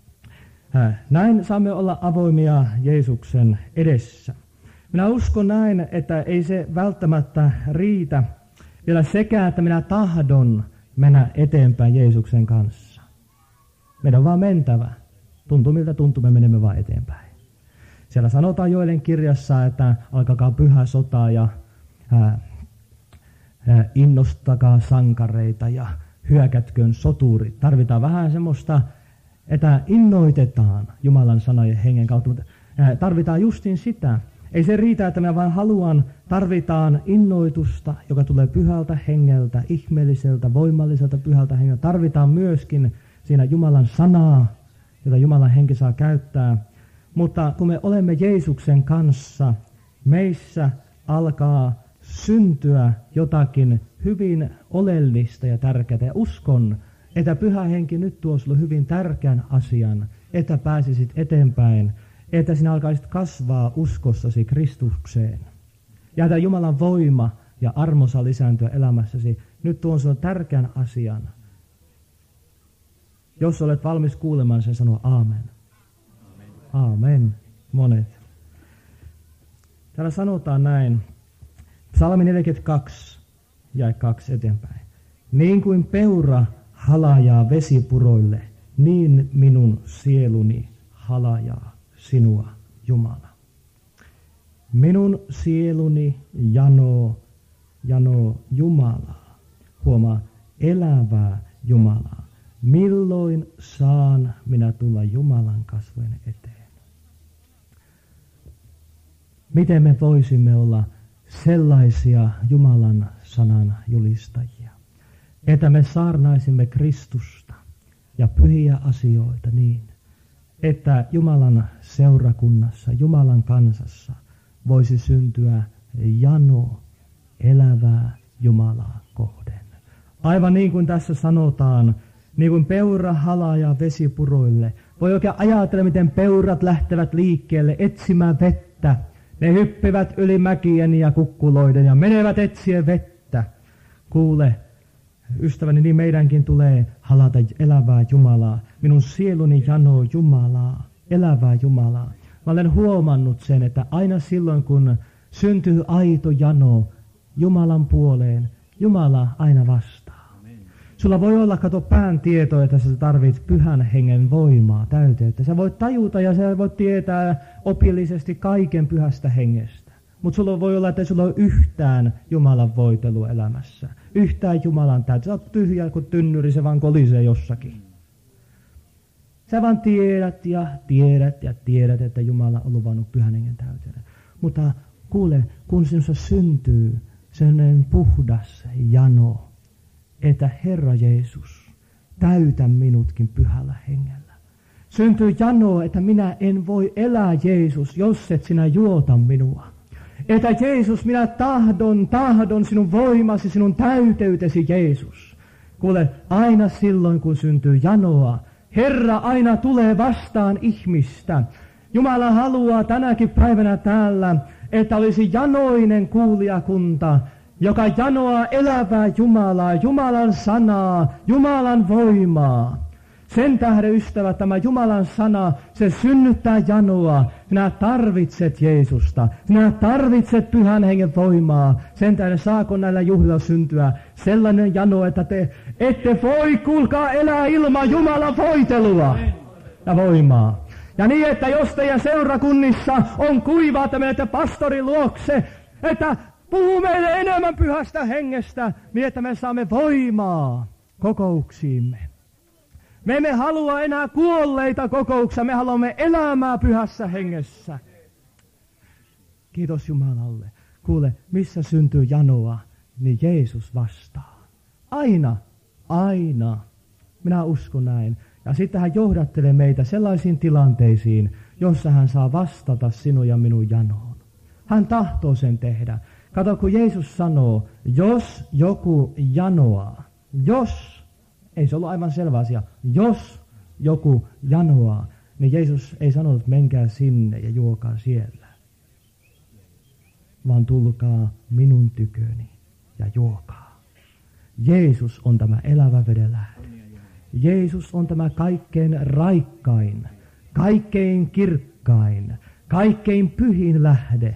Näin saamme olla avoimia Jeesuksen edessä. Minä uskon näin, että ei se välttämättä riitä vielä sekä, että minä tahdon mennä eteenpäin Jeesuksen kanssa. Meidän on vaan mentävä. Tuntuu miltä tuntuu, me menemme vaan eteenpäin. Siellä sanotaan Joelen kirjassa, että alkakaa pyhä sota ja ää, ää, innostakaa sankareita ja hyökätköön soturit. Tarvitaan vähän semmoista, että innoitetaan Jumalan sanan ja hengen kautta, mutta ää, tarvitaan justiin sitä. Ei se riitä, että minä vain haluan, tarvitaan innoitusta, joka tulee pyhältä hengeltä, ihmeelliseltä, voimalliselta pyhältä hengeltä. Tarvitaan myöskin siinä Jumalan sanaa, jota Jumalan henki saa käyttää. Mutta kun me olemme Jeesuksen kanssa, meissä alkaa syntyä jotakin hyvin oleellista ja tärkeää. Ja uskon, että Pyhä Henki nyt tuo sinulle hyvin tärkeän asian, että pääsisit eteenpäin, että sinä alkaisit kasvaa uskossasi Kristukseen. Ja että Jumalan voima ja armo saa lisääntyä elämässäsi. Nyt tuon sinulle tärkeän asian. Jos olet valmis kuulemaan sen, sanoa aamen. Aamen. Monet. Täällä sanotaan näin. Psalmi neljäkymmentäkaksi ja kaksi eteenpäin. Niin kuin peura halajaa vesipuroille, niin minun sieluni halajaa sinua, Jumala. Minun sieluni janoo, janoo Jumalaa. Huomaa, elävää Jumalaa. Milloin saan minä tulla Jumalan kasvojen eteen? Miten me voisimme olla sellaisia Jumalan sanan julistajia, että me saarnaisimme Kristusta ja pyhiä asioita niin, että Jumalan seurakunnassa, Jumalan kansassa voisi syntyä jano elävää Jumalaa kohden. Aivan niin kuin tässä sanotaan, niin kuin peura halajaa vesipuroille. Voi oikein ajatella, miten peurat lähtevät liikkeelle etsimään vettä. Ne hyppivät yli mäkien ja kukkuloiden ja menevät etsien vettä. Kuule, ystäväni, niin meidänkin tulee halata elävää Jumalaa. Minun sieluni janoo Jumalaa, elävää Jumalaa. Mä olen huomannut sen, että aina silloin kun syntyy aito jano Jumalan puoleen, Jumala aina vastaa. Sulla voi olla, kato, pään tieto, että sä tarvit Pyhän Hengen voimaa, täyteyttä. Sä voit tajuta ja sä voit tietää opillisesti kaiken Pyhästä Hengestä. Mutta sulla voi olla, että sulla on yhtään Jumalan voitelu elämässä. Yhtään Jumalan täyttä. Sä oot tyhjä kuin tynnyri, se vaan kolisee jossakin. Sä vaan tiedät ja tiedät ja tiedät, että Jumala on luvannut pyhän hengen täyteen. Mutta kuule, kun sinussa syntyy sellainen puhdas jano, että Herra Jeesus, täytä minutkin pyhällä hengellä. Syntyy jano, että minä en voi elää, Jeesus, jos et sinä juota minua. Että Jeesus, minä tahdon, tahdon sinun voimasi, sinun täyteytesi, Jeesus. Kuule, aina silloin, kun syntyy janoa, Herra aina tulee vastaan ihmistä. Jumala haluaa tänäkin päivänä täällä, että olisi janoinen kuulijakunta, joka janoaa elävää Jumalaa, Jumalan sanaa, Jumalan voimaa. Sen tähden, ystävät, tämä Jumalan sana, se synnyttää janoa. Sinä tarvitset Jeesusta. Sinä tarvitset pyhän hengen voimaa. Sen tähden saako näillä juhlilla syntyä sellainen jano, että te ette voi, kuulkaa, elää ilman Jumalan voitelua ja voimaa. Ja niin, että jos teidän seurakunnissa on kuivaa, että menette pastorin luokse, että puhuu meille enemmän pyhästä hengestä, niin että me saamme voimaa kokouksiimme. Me emme halua enää kuolleita kokouksia, me haluamme elämää pyhässä hengessä. Kiitos Jumalalle. Kuule, missä syntyy janoa, niin Jeesus vastaa. Aina, aina. Minä uskon näin. Ja sitten hän johdattelee meitä sellaisiin tilanteisiin, jossa hän saa vastata sinun ja minun janoon. Hän tahtoo sen tehdä. Kato, kun Jeesus sanoo, jos joku janoaa, jos, ei se ollut aivan selvä asia, jos joku janoaa, niin Jeesus ei sanonut, että menkää sinne ja juokaa siellä, vaan tulkaa minun tyköni ja juokaa. Jeesus on tämä elävä veden lähde. Jeesus on tämä kaikkein raikkain, kaikkein kirkkain, kaikkein pyhin lähde.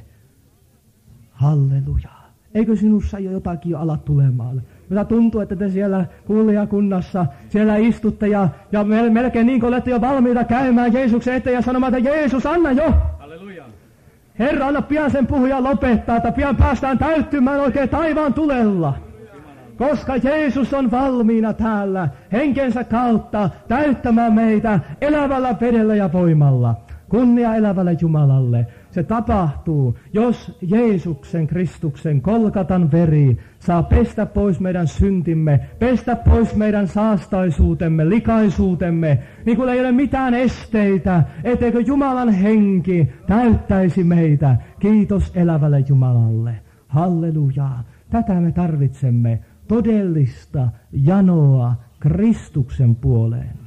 Halleluja. Eikö sinussa jo jotakin jo ala tulemaan? Mutta tuntuu, että te siellä kuulijakunnassa, siellä istutte ja, ja melkein niin kuin olette jo valmiita käymään Jeesuksen eteen ja sanomaan, että Jeesus, anna jo. Halleluja. Herra, anna pian sen puhuja lopettaa, että pian päästään täyttymään oikein taivaan tulella. Koska Jeesus on valmiina täällä henkensä kautta täyttämään meitä elävällä vedellä ja voimalla. Kunnia elävälle Jumalalle. Se tapahtuu, jos Jeesuksen Kristuksen Kolkatan veri saa pestä pois meidän syntimme, pestä pois meidän saastaisuutemme, likaisuutemme, niin kuin ei ole mitään esteitä, etteikö Jumalan henki täyttäisi meitä. Kiitos elävälle Jumalalle. Halleluja. Tätä me tarvitsemme, todellista janoa Kristuksen puoleen.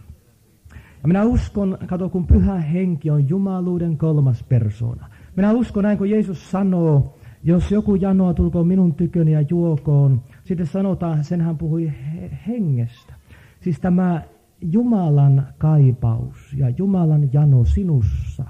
Ja minä uskon, kato, kun pyhä henki on jumaluuden kolmas persoona. Minä uskon näin, kun Jeesus sanoo, jos joku janoa, tulkoon minun tyköni ja juokoon. Sitten sanotaan, sen hän puhui hengestä. Siis tämä Jumalan kaipaus ja Jumalan jano sinussa.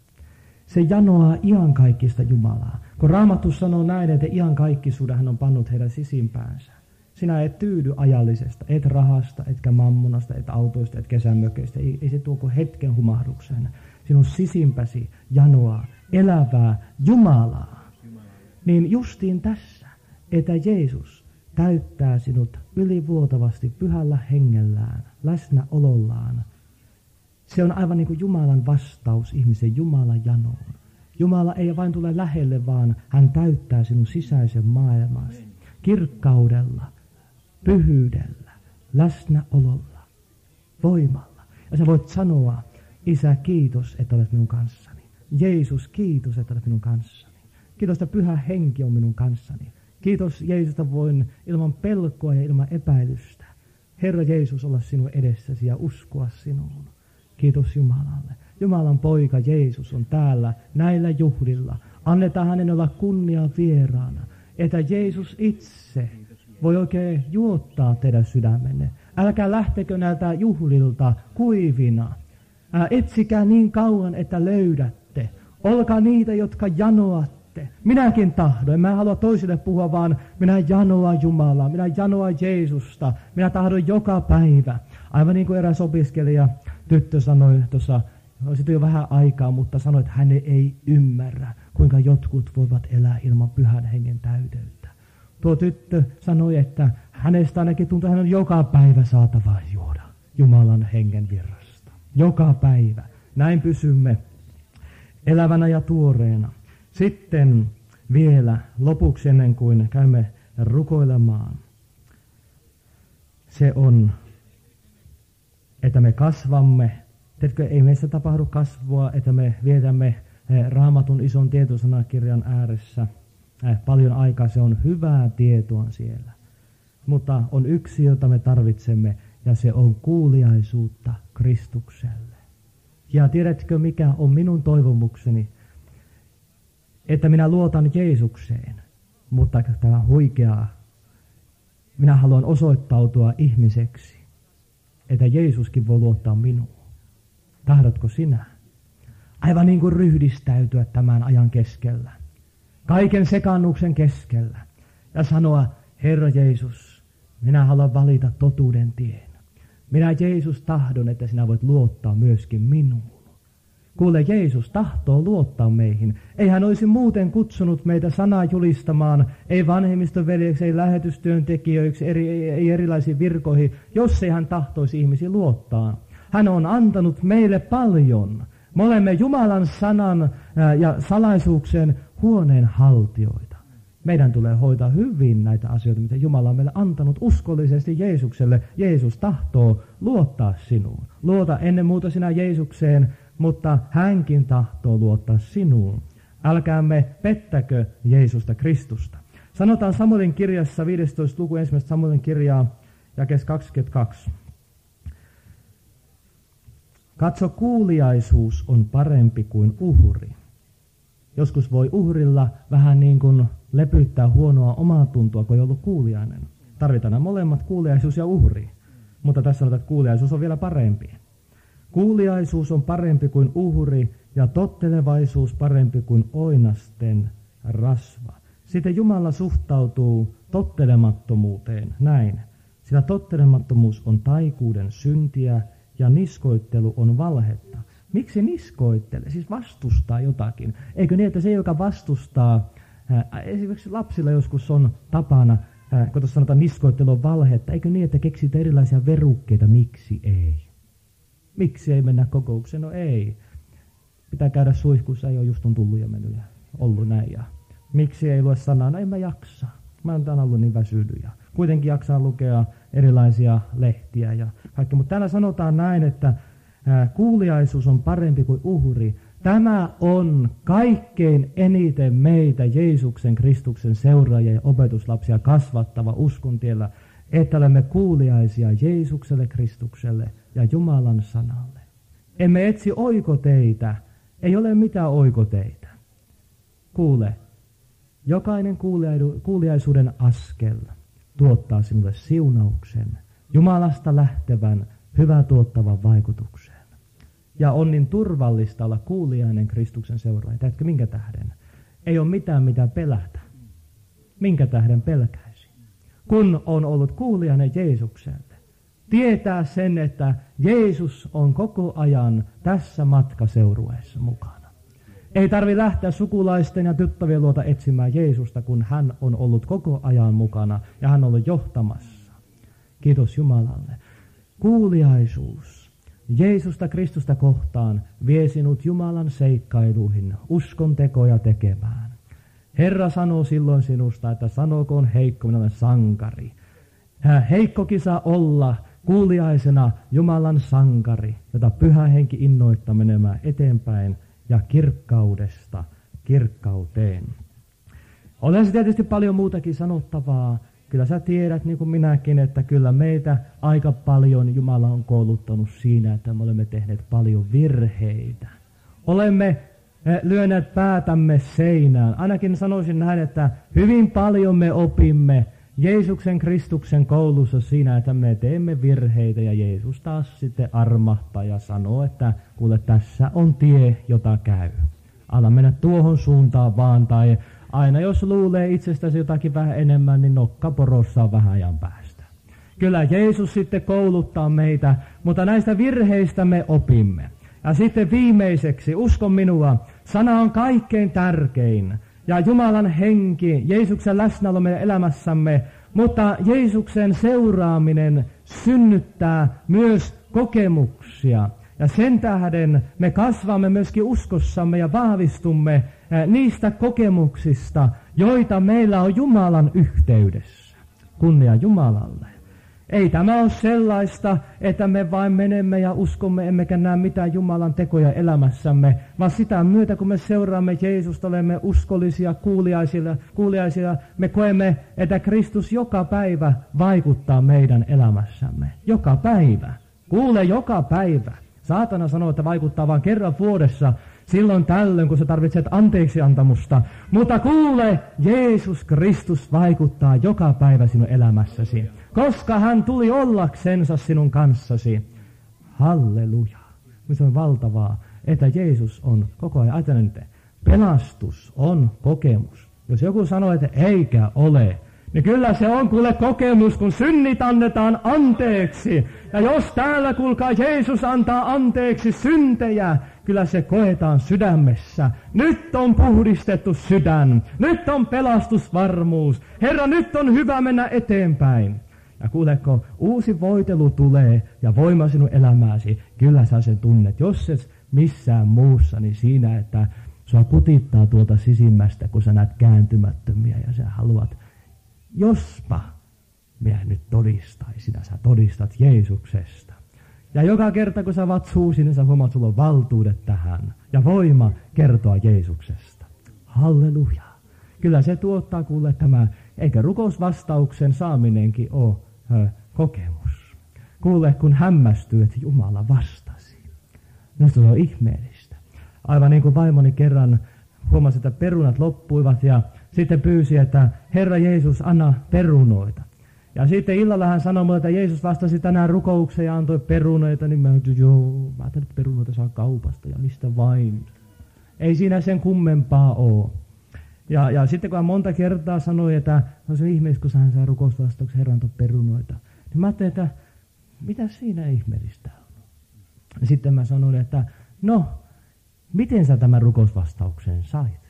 Se janoaa iankaikkista Jumalaa. Kun Raamattu sanoo näin, että iankaikkisuuden hän on pannut heidän sisimpäänsä. Sinä et tyydy ajallisesta, et rahasta, etkä mammonasta, et autoista, et kesämökeistä. Ei, ei se tuo kuin hetken humahdukseen. Sinun sisimpäsi janoaa elävää Jumalaa. Niin justiin tässä, että Jeesus täyttää sinut ylivuotavasti pyhällä hengellään, läsnäolollaan. Se on aivan niin kuin Jumalan vastaus ihmisen Jumalan janoon. Jumala ei vain tule lähelle, vaan hän täyttää sinun sisäisen maailmasi kirkkaudella, pyhyydellä, läsnäololla, voimalla. Ja sä voit sanoa, Isä, kiitos, että olet minun kanssani. Jeesus, kiitos, että olet minun kanssani. Kiitos, että pyhä henki on minun kanssani. Kiitos, Jeesus, että voin ilman pelkoa ja ilman epäilystä, Herra Jeesus, olla sinun edessäsi ja uskoa sinuun. Kiitos Jumalalle. Jumalan poika Jeesus on täällä näillä juhlilla. Annetaan hänen olla kunnia vieraana, että Jeesus itse voi oikein juottaa teidän sydämenne. Älkää lähtekö näiltä juhlilta kuivina. Ää, etsikää niin kauan, että löydätte. Olkaa niitä, jotka janoatte. Minäkin tahdon. Mä en halua toisille puhua, vaan minä janoan Jumalaa. Minä janoan Jeesusta. Minä tahdon joka päivä. Aivan niin kuin eräs opiskelija tyttö sanoi tuossa, siitä jo vähän aikaa, mutta sanoi, että hän ei ymmärrä, kuinka jotkut voivat elää ilman pyhän hengen täyteyttä. Tuo tyttö sanoi, että hänestä ainakin tuntuu, että hän on joka päivä saatava juoda Jumalan hengen virrasta. joka päivä. Näin pysymme elävänä ja tuoreena. Sitten vielä lopuksi ennen kuin käymme rukoilemaan. Se on, että me kasvamme. Tiedätkö, ei meissä tapahdu kasvua, että me vietämme Raamatun ison tietosanakirjan ääressä paljon aikaa. Se on hyvää tietoa siellä. Mutta on yksi, jota me tarvitsemme, ja se on kuuliaisuutta Kristukselle. Ja tiedätkö, mikä on minun toivomukseni? Että minä luotan Jeesukseen, mutta tämä huikeaa. Minä haluan osoittautua ihmiseksi, että Jeesuskin voi luottaa minuun. Tahdotko sinä? Aivan niin kuin ryhdistäytyä tämän ajan keskellä, kaiken sekannuksen keskellä, ja sanoa, Herra Jeesus, minä haluan valita totuuden tien. Minä Jeesus tahdon, että sinä voit luottaa myöskin minuun. Kuule, Jeesus tahtoo luottaa meihin. Ei hän olisi muuten kutsunut meitä sanaa julistamaan, ei vanhemmistoveljeksi, ei lähetystyöntekijöiksi, eri, ei, ei erilaisiin virkoihin, jos ei hän tahtoisi ihmisiä luottaa. Hän on antanut meille paljon. Me olemme Jumalan sanan ää, ja salaisuuksien huoneen haltijoita. Meidän tulee hoitaa hyvin näitä asioita, mitä Jumala on meille antanut uskollisesti Jeesukselle. Jeesus tahtoo luottaa sinuun. Luota ennen muuta sinä Jeesukseen, mutta hänkin tahtoo luottaa sinuun. Älkäämme pettäkö Jeesusta Kristusta. Sanotaan Samuelin kirjassa viidestoista luku ensimmäistä Samuelin kirjaa, jakeessa kaksikymmentäkaksi. Katso, kuuliaisuus on parempi kuin uhri. Joskus voi uhrilla vähän niin kuin lepyttää huonoa omaa tuntua, kun ei ollut kuuliainen. Tarvitaan nämä molemmat, kuuliaisuus ja uhri. Mutta tässä sanotaan, että kuuliaisuus on vielä parempi. Kuuliaisuus on parempi kuin uhri ja tottelevaisuus parempi kuin oinasten rasva. Sitten Jumala suhtautuu tottelemattomuuteen näin. Sillä tottelemattomuus on taikuuden syntiä ja niskoittelu on valhetta. Miksi niskoittelee? Siis vastustaa jotakin. Eikö niin, että se, joka vastustaa, ää, esimerkiksi lapsilla joskus on tapana, ää, kun tuossa sanotaan niskoittelu on valhetta, eikö niin, että keksitään erilaisia verukkeita, miksi ei? Miksi ei mennä kokoukseen? No ei. Pitää käydä suihkussa, ei ole just on tullut ja mennyt ja ollut näin. Ja miksi ei lue sanaa? No en mä jaksa. Mä oon ollut niin väsynyt ja kuitenkin jaksaa lukea erilaisia lehtiä ja kaikki. Mutta täällä sanotaan näin, että ää, kuuliaisuus on parempi kuin uhri. Tämä on kaikkein eniten meitä Jeesuksen Kristuksen seuraajia ja opetuslapsia kasvattava uskontiellä, että olemme kuuliaisia Jeesukselle, Kristukselle ja Jumalan sanalle. Emme etsi oikoteitä. Ei ole mitään oikoteitä. Kuule, jokainen kuuliaisuuden askel tuottaa sinulle siunauksen, Jumalasta lähtevän, hyvää tuottavan vaikutuksen. Ja on niin turvallista olla kuuliainen Kristuksen seuraaja. Tiedätkö minkä tähden? Ei ole mitään mitä pelätä. Minkä tähden pelkäisi? Kun on ollut kuulijainen Jeesukselle, tietää sen, että Jeesus on koko ajan tässä matkaseurueessa mukana. Ei tarvitse lähteä sukulaisten ja tyttävien luota etsimään Jeesusta, kun hän on ollut koko ajan mukana ja hän on ollut johtamassa. Kiitos Jumalalle. Kuuliaisuus Jeesusta Kristusta kohtaan vie sinut Jumalan seikkailuihin, uskon tekoja tekemään. Herra sanoo silloin sinusta, että sanokoon heikko, minä olen sankari. Heikkokin saa olla kuuliaisena Jumalan sankari, jota Pyhä Henki innoittaa menemään eteenpäin ja kirkkaudesta kirkkauteen. Olen tietysti paljon muutakin sanottavaa. Kyllä sä tiedät, niin kuin minäkin, että kyllä meitä aika paljon Jumala on kouluttanut siinä, että me olemme tehneet paljon virheitä. Olemme lyöneet päätämme seinään. Ainakin sanoisin näin, että hyvin paljon me opimme Jeesuksen Kristuksen koulussa siinä, että me teemme virheitä ja Jeesus taas sitten armahtaa ja sanoo, että kuule, tässä on tie, jota käy. Ala mennä tuohon suuntaan vaan, tai aina jos luulee itsestäsi jotakin vähän enemmän, niin nokka porossa on vähän ajan päästä. Kyllä Jeesus sitten kouluttaa meitä, mutta näistä virheistä me opimme. Ja sitten viimeiseksi, uskon minua, sana on kaikkein tärkein. Ja Jumalan henki, Jeesuksen läsnäolo meidän elämässämme, mutta Jeesuksen seuraaminen synnyttää myös kokemuksia. Ja sen tähden me kasvamme myöskin uskossamme ja vahvistumme niistä kokemuksista, joita meillä on Jumalan yhteydessä. Kunnia Jumalalle. Ei tämä ole sellaista, että me vain menemme ja uskomme, emmekä näe mitään Jumalan tekoja elämässämme, vaan sitä myötä, kun me seuraamme Jeesusta, olemme uskollisia, kuuliaisia, kuuliaisia, me koemme, että Kristus joka päivä vaikuttaa meidän elämässämme. Joka päivä. Kuule, joka päivä. Saatana sanoo, että vaikuttaa vain kerran vuodessa, silloin tällöin, kun sä tarvitset anteeksiantamusta. Mutta kuule, Jeesus Kristus vaikuttaa joka päivä sinun elämässäsi, koska hän tuli ollaksensa sinun kanssasi. Halleluja. Se on valtavaa, että Jeesus on koko ajan. Ajattelen, että pelastus on kokemus. Jos joku sanoo, että eikä ole, niin kyllä se on kuule kokemus, kun synnit annetaan anteeksi. Ja jos täällä, kuulkaa, Jeesus antaa anteeksi syntejä, kyllä se koetaan sydämessä. Nyt on puhdistettu sydän. Nyt on pelastusvarmuus. Herra, nyt on hyvä mennä eteenpäin. Ja kuuleko, uusi voitelu tulee ja voima sinun elämääsi. Kyllä sä sen tunnet. Jos et missään muussa, niin siinä, että sua kutittaa tuolta sisimmästä, kun sä näet kääntymättömiä ja sä haluat. Jospa minä nyt todistaisin, sä todistat Jeesuksesta. Ja joka kerta, kun sä vaat suusi, niin sä huomaat, sulla on valtuudet tähän. Ja voima kertoa Jeesuksesta. Halleluja. Kyllä se tuottaa kuule tämä, eikä rukousvastauksen saaminenkin ole ö, kokemus. Kuule, kun hämmästyy, että Jumala vastasi. Minusta se on ihmeellistä. Aivan niin kuin vaimoni kerran huomasi, että perunat loppuivat ja sitten pyysi, että Herra Jeesus, anna perunoita. Ja sitten illalla hän sanoi mulle, että Jeesus vastasi tänään rukoukseen ja antoi perunoita, niin mä ajattelin, joo, mä ajattelin, että perunoita saa kaupasta ja mistä vain. Ei siinä sen kummempaa ole. Ja, ja sitten kun hän monta kertaa sanoi, että no se ihmeellistä, kun hän saa rukousvastauksen, Herra antoi perunoita. Niin mä ajattelin, että mitä siinä ihmeellistä on? Ja sitten mä sanoin, että no, miten sä tämän rukousvastauksen sait?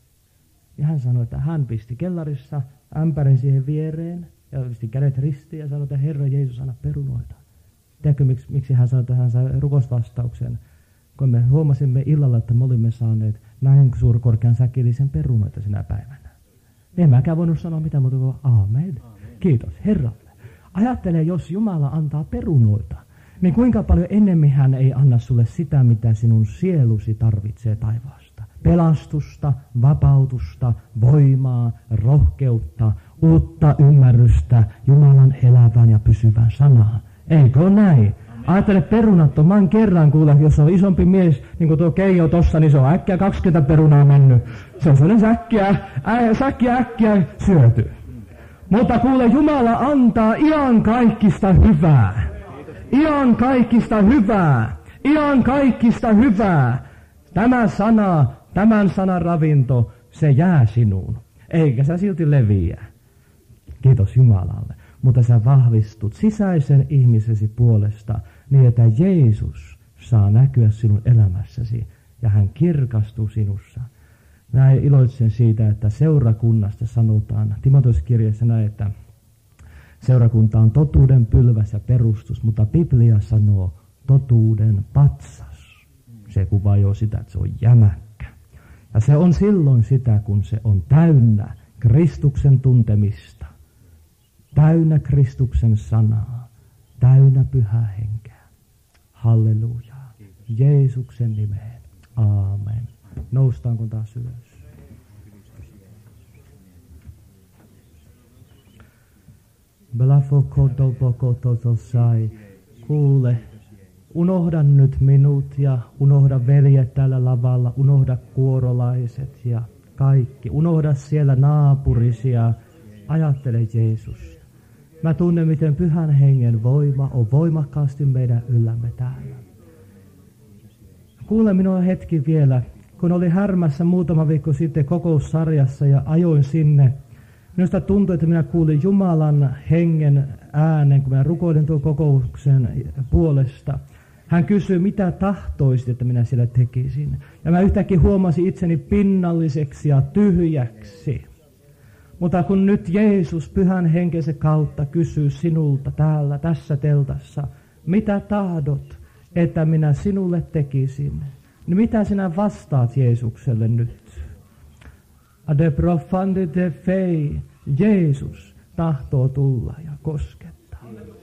Ja hän sanoi, että hän pisti kellarissa ämpärin siihen viereen ja pisti kädet ristiin ja sanoi, että Herra Jeesus, anna perunoita. Tiedätkö, miksi, miksi hän sanoi, että hän sai rukousvastauksen? Kun me huomasimme illalla, että me olimme saaneet näin suurkorkean säkillisen perunoita sinä päivänä. En mäkään voinut sanoa mitään muuta kuin aamen. Kiitos Herralle. Ajattele, jos Jumala antaa perunoita, niin kuinka paljon enemmän hän ei anna sulle sitä, mitä sinun sielusi tarvitsee taivaasta. Pelastusta, vapautusta, voimaa, rohkeutta, uutta ymmärrystä Jumalan elävään ja pysyvään sanaan. Eikö näin? Ajattele perunattoman kerran, kuule, jos on isompi mies, niin kuin tuo Keijo tossa, niin se on äkkiä kaksikymmentä perunaa mennyt. Se on sellainen säkkiä, ä, säkkiä äkkiä syöty. Mutta kuule, Jumala antaa ian kaikista hyvää. Ian kaikista hyvää. Ian kaikista hyvää. Tämä sana, tämän sanan ravinto, se jää sinuun. Eikä sä silti leviä. Kiitos Jumalalle. Mutta sä vahvistut sisäisen ihmisesi puolesta niin, että Jeesus saa näkyä sinun elämässäsi ja hän kirkastuu sinussa. Mä iloitsen siitä, että seurakunnasta sanotaan, Timoteuskirjassa näin, että seurakunta on totuuden pylväs ja perustus, mutta Biblia sanoo totuuden patsas. Se kuvaa jo sitä, että se on jämäkkä. Ja se on silloin sitä, kun se on täynnä Kristuksen tuntemista. Täynnä Kristuksen sanaa, täynnä pyhää henkeä. Halleluja. Jeesuksen nimeen. Aamen. Noustaanko taas ylös? Blafokotopokotosai. Kuule, unohda nyt minut ja unohda veljet tällä lavalla, unohda kuorolaiset ja kaikki. Unohda siellä naapurisia. Ajattele Jeesus. Mä tunnen, miten pyhän hengen voima on voimakkaasti meidän yllämme täällä. Kuule minua hetki vielä, kun oli Härmässä muutama viikko sitten kokoussarjassa ja ajoin sinne. Minusta tuntui, että minä kuulin Jumalan hengen äänen, kun minä rukoilin tuon kokouksen puolesta. Hän kysyi, mitä tahtoisit, että minä siellä tekisin. Ja mä yhtäkkiä huomasin itseni pinnalliseksi ja tyhjäksi. Mutta kun nyt Jeesus pyhän henkensä kautta kysyy sinulta täällä, tässä teltassa, mitä tahdot? että minä sinulle tekisin. No mitä sinä vastaat Jeesukselle nyt? Ade profundite fei, Jeesus tahtoo tulla ja koskettaa.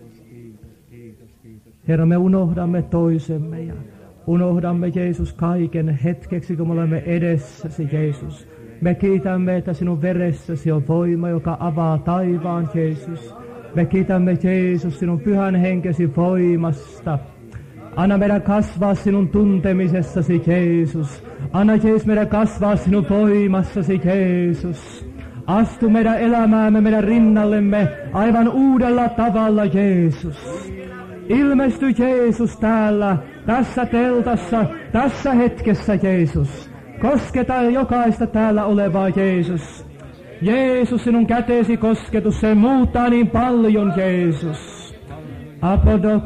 Herra, me unohdamme toisemme ja unohdamme Jeesus kaiken hetkeksi, kun me olemme edessäsi, Jeesus. Me kiitämme, että sinun veressäsi on voima, joka avaa taivaan, Jeesus. Me kiitämme, Jeesus, sinun pyhän henkesi voimasta. Anna meidän kasvaa sinun tuntemisessasi, Jeesus. Anna, Jeesus, meidän kasvaa sinun voimassasi, Jeesus. Astu meidän elämäämme, meidän rinnallemme aivan uudella tavalla, Jeesus. Ilmesty, Jeesus, täällä, tässä teltassa, tässä hetkessä, Jeesus. Kosketa jokaista täällä olevaa, Jeesus. Jeesus, sinun käteesi kosketus, se muuttaa niin paljon, Jeesus. Apodok.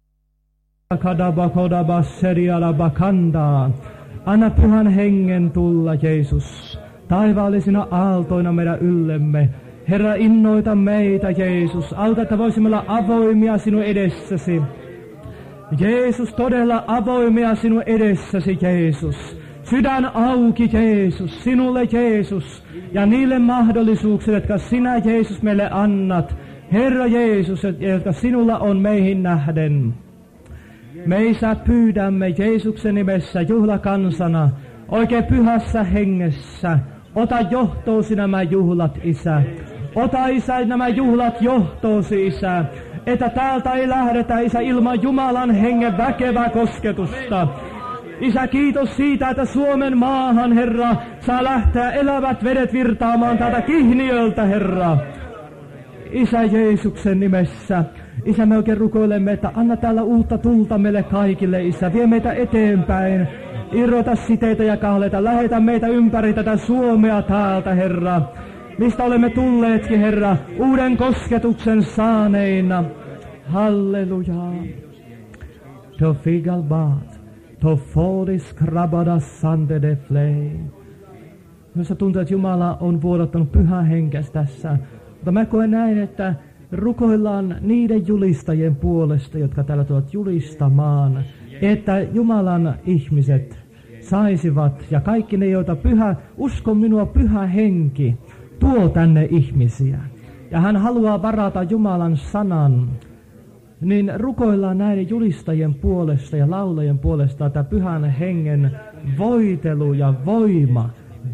Anna pyhän hengen tulla, Jeesus, taivaallisina aaltoina meidän yllemme. Herra, innoita meitä, Jeesus, auta, että voisimme olla avoimia sinun edessäsi. Jeesus, todella avoimia sinun edessäsi, Jeesus. Sydän auki, Jeesus, sinulle, Jeesus, ja niille mahdollisuuksille, jotka sinä, Jeesus, meille annat. Herra Jeesus, jotka sinulla on meihin nähden. Me, Isä, pyydämme Jeesuksen nimessä juhlakansana, oikein pyhässä hengessä. Ota johtoosi nämä juhlat, Isä. Ota, Isä, nämä juhlat johtoosi, Isä. Että täältä ei lähdetä, Isä, ilman Jumalan hengen väkevää kosketusta. Isä, kiitos siitä, että Suomen maahan, Herra, saa lähteä elävät vedet virtaamaan täältä Kihniöltä, Herra. Isä, Jeesuksen nimessä. Isä, me oikein rukoilemme, että anna täällä uutta tulta meille kaikille, Isä. Vie meitä eteenpäin. Irrota siteitä ja kahleita. Lähetä meitä ympäri tätä Suomea täältä, Herra. Mistä olemme tulleetkin, Herra, uuden kosketuksen saaneina. Halleluja. To figalbaat. To fodis krabadas sande de flei. Minusta tuntuu, että Jumala on vuodattanut pyhä henkes tässä. Mutta mä koen näin, että rukoillaan niiden julistajien puolesta, jotka täällä tulevat julistamaan, että Jumalan ihmiset saisivat, ja kaikki ne, joita pyhä, usko minua, pyhä henki tuo tänne ihmisiä. Ja hän haluaa varata Jumalan sanan, niin rukoillaan näiden julistajien puolesta ja laulajien puolesta, että pyhän hengen voitelu ja voima.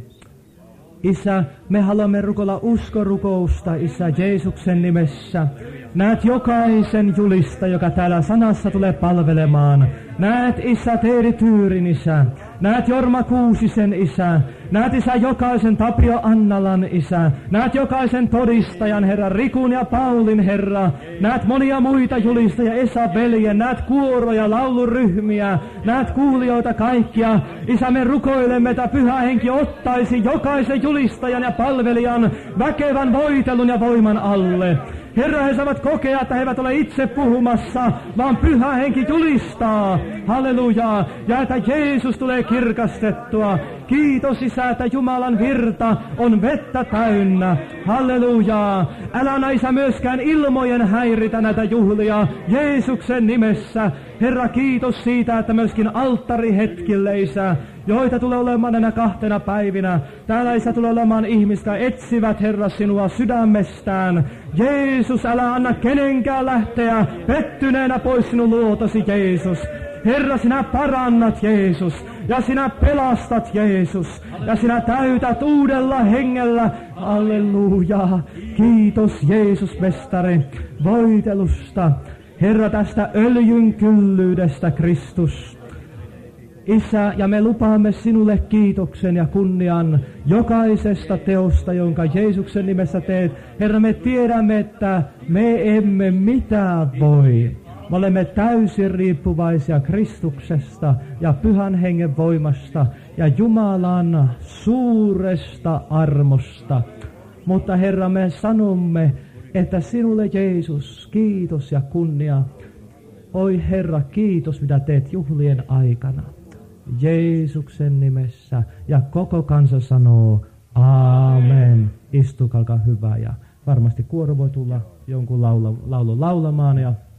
Isä, me haluamme rukoilla uskorukousta, Isä, Jeesuksen nimessä. Näet jokaisen julista, joka täällä sanassa tulee palvelemaan. Näet, Isä, Teeri Tyyrin, Isä. Näet Jorma Kuusisen, Isä. Näet, Isä, jokaisen Tapio Annalan, Isä. Näet jokaisen todistajan, Herra, Rikun ja Paulin, Herra. Näet monia muita julistajia, Esa-veljen. Näet kuoroja, lauluryhmiä. Näet kuulijoita kaikkia. Isä, me rukoilemme, että Pyhä Henki ottaisi jokaisen julistajan ja palvelijan väkevän voitelun ja voiman alle. Herra, he saavat kokea, että he eivät ole itse puhumassa, vaan Pyhä Henki julistaa. Hallelujaa. Ja että Jeesus tulee kirkastettua. Kiitos, Isä, että Jumalan virta on vettä täynnä. Hallelujaa. Älä anna, Isä, myöskään ilmojen häiritä näitä juhlia Jeesuksen nimessä. Herra, kiitos siitä, että myöskin alttarihetkille, Isä, joita tulee olemaan näinä kahtena päivinä. Täällä, Isä, tulee olemaan ihmistä, etsivät, Herra, sinua sydämestään. Jeesus, älä anna kenenkään lähteä pettyneenä pois sinun luotasi, Jeesus. Herra, sinä parannat, Jeesus, ja sinä pelastat, Jeesus, ja sinä täytät uudella hengellä. Alleluja. Kiitos, Jeesus, mestari, voitelusta. Herra, tästä öljyn kyllyydestä, Kristus. Isä, ja me lupaamme sinulle kiitoksen ja kunnian jokaisesta teosta, jonka Jeesuksen nimessä teet. Herra, me tiedämme, että me emme mitään voi. Me olemme täysin riippuvaisia Kristuksesta ja Pyhän Hengen voimasta ja Jumalan suuresta armosta. Mutta Herra, me sanomme, että sinulle, Jeesus, kiitos ja kunnia. Oi Herra, kiitos, mitä teet juhlien aikana. Jeesuksen nimessä. Ja koko kansa sanoo, aamen. Istukalkaa hyvä, ja varmasti kuoro voi tulla jonkun laulun laulamaan ja